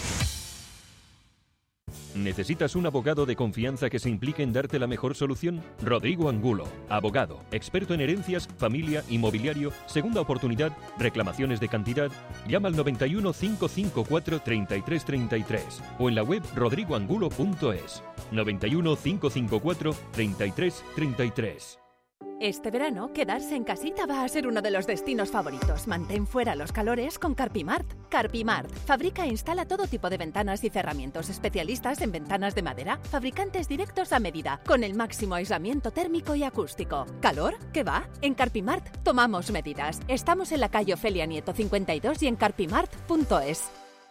¿Necesitas un abogado de confianza que se implique en darte la mejor solución? Rodrigo Angulo, abogado, experto en herencias, familia, inmobiliario, segunda oportunidad, reclamaciones de cantidad. Llama al noventa y uno, cinco cinco cuatro, treinta y tres treinta y tres o en la web rodrigo angulo punto es. noventa y uno, cinco cinco cuatro, treinta y tres treinta y tres. Este verano, quedarse en casita va a ser uno de los destinos favoritos. Mantén fuera los calores con Carpimart. Carpimart fabrica e instala todo tipo de ventanas y cerramientos, especialistas en ventanas de madera, fabricantes directos a medida, con el máximo aislamiento térmico y acústico. ¿Calor? ¿Qué va? En Carpimart tomamos medidas. Estamos en la calle Ofelia Nieto cincuenta y dos y en carpimart punto es.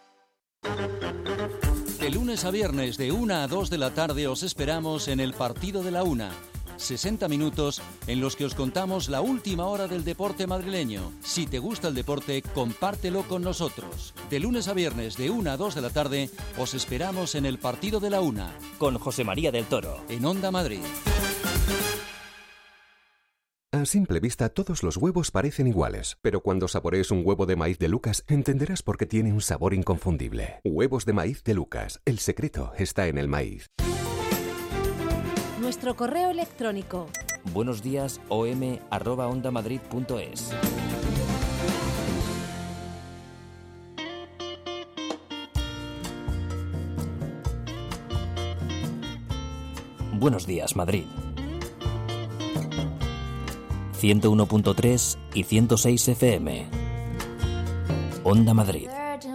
De lunes a viernes de una a dos de la tarde os esperamos en el Partido de la Una. sesenta minutos en los que os contamos la última hora del deporte madrileño. Si te gusta el deporte, compártelo con nosotros. De lunes a viernes, de una a dos de la tarde, os esperamos en el Partido de la Una. Con José María del Toro. En Onda Madrid. A simple vista, todos los huevos parecen iguales, pero cuando saborees un huevo de maíz de Lucas, entenderás por qué tiene un sabor inconfundible. Huevos de maíz de Lucas. El secreto está en el maíz. Nuestro correo electrónico. Buenos días, om arroba ondamadrid punto es. Buenos días, Madrid. ciento uno punto tres y ciento seis F M. Onda Madrid.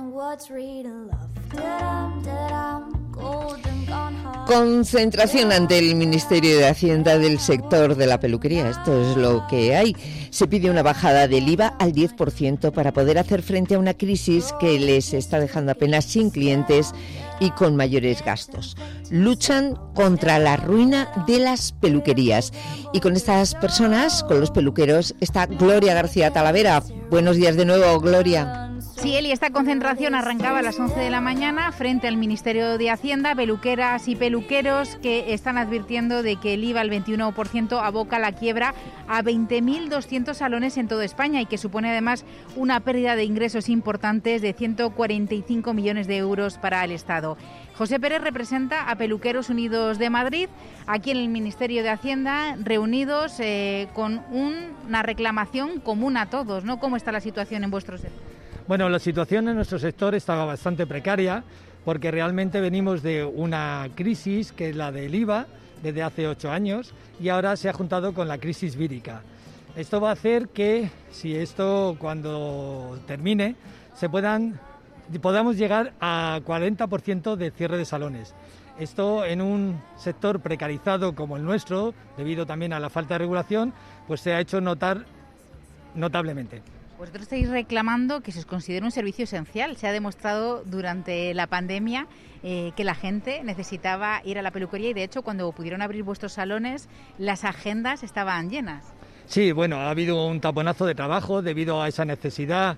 Concentración ante el Ministerio de Hacienda del sector de la peluquería. Esto es lo que hay. Se pide una bajada del I V A al diez por ciento para poder hacer frente a una crisis que les está dejando apenas sin clientes y con mayores gastos. Luchan contra la ruina de las peluquerías. Y con estas personas, con los peluqueros, está Gloria García Talavera. Buenos días de nuevo, Gloria. Sí, Eli, esta concentración arrancaba a las once de la mañana frente al Ministerio de Hacienda. Peluqueras y peluqueros que están advirtiendo de que el I V A al veintiuno por ciento aboca la quiebra a veinte mil doscientos salones en toda España y que supone además una pérdida de ingresos importantes de ciento cuarenta y cinco millones de euros para el Estado. José Pérez representa a Peluqueros Unidos de Madrid, aquí en el Ministerio de Hacienda, reunidos eh, con un, una reclamación común a todos, ¿no? ¿Cómo está la situación en vuestro sector? Bueno, la situación en nuestro sector estaba bastante precaria porque realmente venimos de una crisis que es la del I V A desde hace ocho años y ahora se ha juntado con la crisis vírica. Esto va a hacer que, si esto cuando termine, se puedan, podamos llegar a cuarenta por ciento de cierre de salones. Esto en un sector precarizado como el nuestro, debido también a la falta de regulación, pues se ha hecho notar notablemente. Vosotros estáis reclamando que se os considere un servicio esencial. Se ha demostrado durante la pandemia eh, que la gente necesitaba ir a la peluquería y, de hecho, cuando pudieron abrir vuestros salones, las agendas estaban llenas. Sí, bueno, ha habido un taponazo de trabajo debido a esa necesidad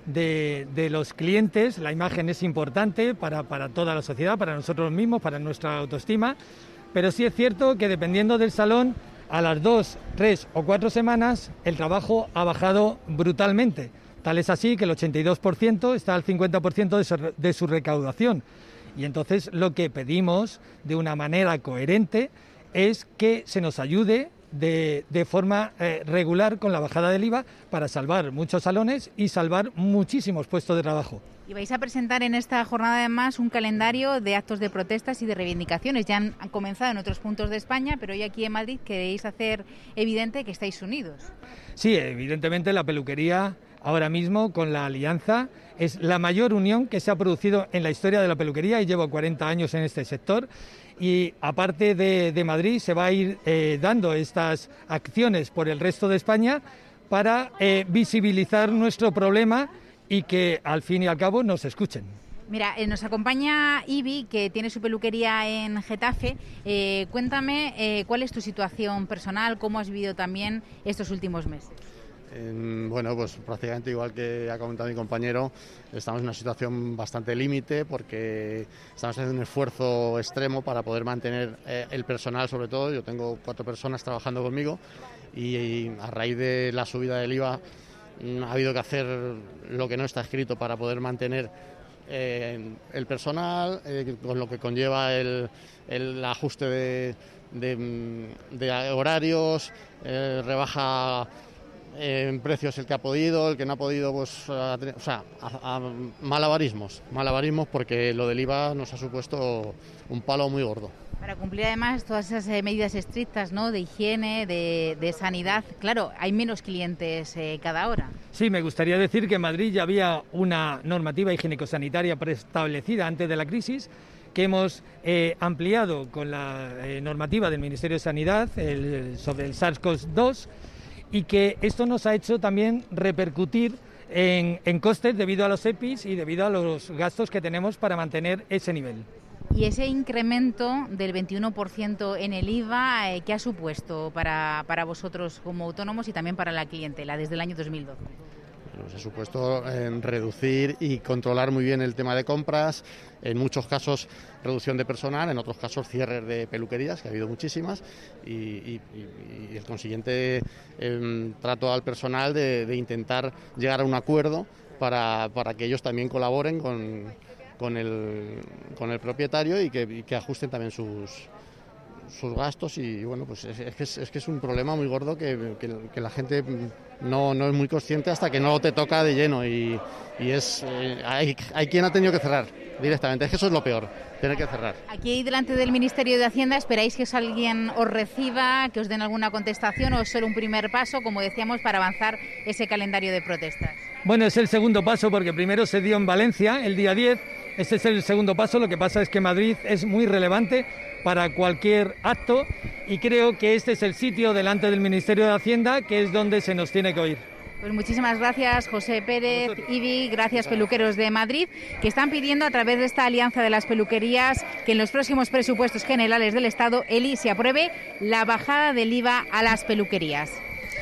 de, de los clientes. La imagen es importante para, para toda la sociedad, para nosotros mismos, para nuestra autoestima, pero sí es cierto que dependiendo del salón, a las dos, tres o cuatro semanas el trabajo ha bajado brutalmente. Tal es así que el ochenta y dos por ciento está al cincuenta por ciento de su, de su recaudación. Y entonces lo que pedimos de una manera coherente es que se nos ayude de, de forma eh, regular con la bajada del I V A para salvar muchos salones y salvar muchísimos puestos de trabajo. Y vais a presentar en esta jornada además un calendario de actos de protestas y de reivindicaciones. Ya han, han comenzado en otros puntos de España, pero hoy aquí en Madrid queréis hacer evidente que estáis unidos. Sí, evidentemente la peluquería ahora mismo con la alianza es la mayor unión que se ha producido en la historia de la peluquería y llevo cuarenta años en este sector. Y aparte de, de Madrid se va a ir eh, dando estas acciones por el resto de España para eh, visibilizar nuestro problema y que al fin y al cabo nos escuchen. Mira, eh, nos acompaña Ibi, que tiene su peluquería en Getafe. Eh, cuéntame eh, cuál es tu situación personal, cómo has vivido también estos últimos meses. Eh, bueno, pues prácticamente igual que ha comentado mi compañero, estamos en una situación bastante límite porque estamos haciendo un esfuerzo extremo para poder mantener eh, el personal, sobre todo. Yo tengo cuatro personas trabajando conmigo y, y a raíz de la subida del I V A mm, ha habido que hacer lo que no está escrito para poder mantener Eh, el personal, eh, con lo que conlleva el, el ajuste de, de, de horarios, eh, rebaja eh, en precios el que ha podido, el que no ha podido, pues, a, o sea, a, a malabarismos, malabarismos porque lo del I V A nos ha supuesto un palo muy gordo. Para cumplir además todas esas eh, medidas estrictas, ¿no?, de higiene, de, de sanidad, claro, hay menos clientes eh, cada hora. Sí, me gustaría decir que en Madrid ya había una normativa higiénico-sanitaria preestablecida antes de la crisis, que hemos eh, ampliado con la eh, normativa del Ministerio de Sanidad el, sobre el SARS-CoV dos, y que esto nos ha hecho también repercutir en, en costes debido a los E P Is y debido a los gastos que tenemos para mantener ese nivel. Y ese incremento del veintiuno por ciento en el I V A, eh, ¿qué ha supuesto para, para vosotros como autónomos y también para la clientela desde el año dos mil doce? Pues ha supuesto eh, reducir y controlar muy bien el tema de compras, en muchos casos reducción de personal, en otros casos cierres de peluquerías, que ha habido muchísimas, y, y, y el consiguiente eh, trato al personal de, de intentar llegar a un acuerdo para, para que ellos también colaboren con, con, el, con el propietario y que, y que ajusten también sus... sus gastos. Y bueno, pues es, es, que es, es que es un problema muy gordo que, que, que la gente no, no es muy consciente hasta que no te toca de lleno y, y es eh, hay, hay quien ha tenido que cerrar directamente, es que eso es lo peor, tener que cerrar. Aquí delante del Ministerio de Hacienda, ¿esperáis que alguien os reciba, que os den alguna contestación o es solo un primer paso, como decíamos, para avanzar ese calendario de protestas? Bueno, es el segundo paso porque primero se dio en Valencia el día diez, este es el segundo paso, lo que pasa es que Madrid es muy relevante para cualquier acto y creo que este es el sitio delante del Ministerio de Hacienda que es donde se nos tiene que oír. Pues muchísimas gracias, José Pérez, Ibi, gracias Peluqueros de Madrid, que están pidiendo a través de esta alianza de las peluquerías que en los próximos presupuestos generales del Estado el I se apruebe la bajada del I V A a las peluquerías.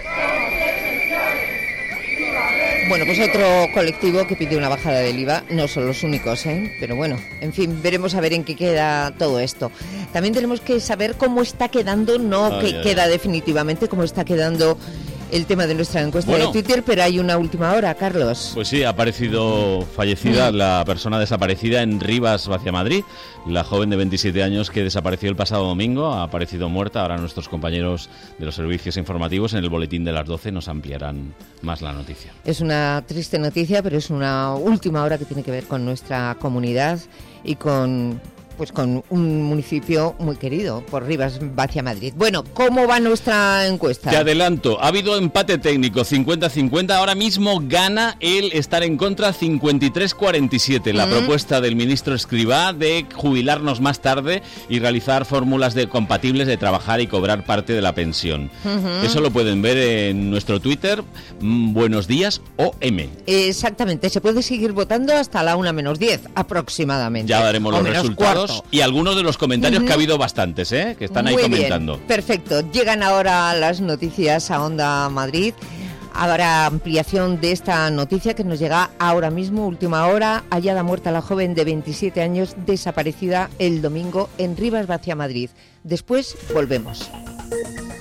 Bueno, pues otro colectivo que pide una bajada del I V A, no son los únicos, ¿eh? Pero bueno, en fin, veremos a ver en qué queda todo esto. También tenemos que saber cómo está quedando, no ay, que ay, queda ay. definitivamente, cómo está quedando el tema de nuestra encuesta bueno, de Twitter, pero hay una última hora, Carlos. Pues sí, ha aparecido fallecida la persona desaparecida en Rivas, hacia Madrid, la joven de veintisiete años que desapareció el pasado domingo, ha aparecido muerta. Ahora nuestros compañeros de los servicios informativos en el boletín de las doce nos ampliarán más la noticia. Es una triste noticia, pero es una última hora que tiene que ver con nuestra comunidad y con... pues con un municipio muy querido por Rivas hacia Madrid. Bueno, ¿cómo va nuestra encuesta? Te adelanto, ha habido empate técnico cincuenta cincuenta, ahora mismo gana el estar en contra cincuenta y tres cuarenta y siete, la mm. propuesta del ministro Escrivá de jubilarnos más tarde y realizar fórmulas de compatibles de trabajar y cobrar parte de la pensión. Uh-huh. Eso lo pueden ver en nuestro Twitter, Buenos Días O M. Exactamente, se puede seguir votando hasta la una menos diez aproximadamente. Ya daremos los resultados. Y algunos de los comentarios uh-huh. que ha habido bastantes, ¿eh? Que están ahí Muy comentando. Bien. Perfecto. Llegan ahora las noticias a Onda Madrid. Habrá ampliación de esta noticia que nos llega ahora mismo, última hora. Hallada muerta la joven de veintisiete años desaparecida el domingo en Rivas hacia Madrid. Después volvemos.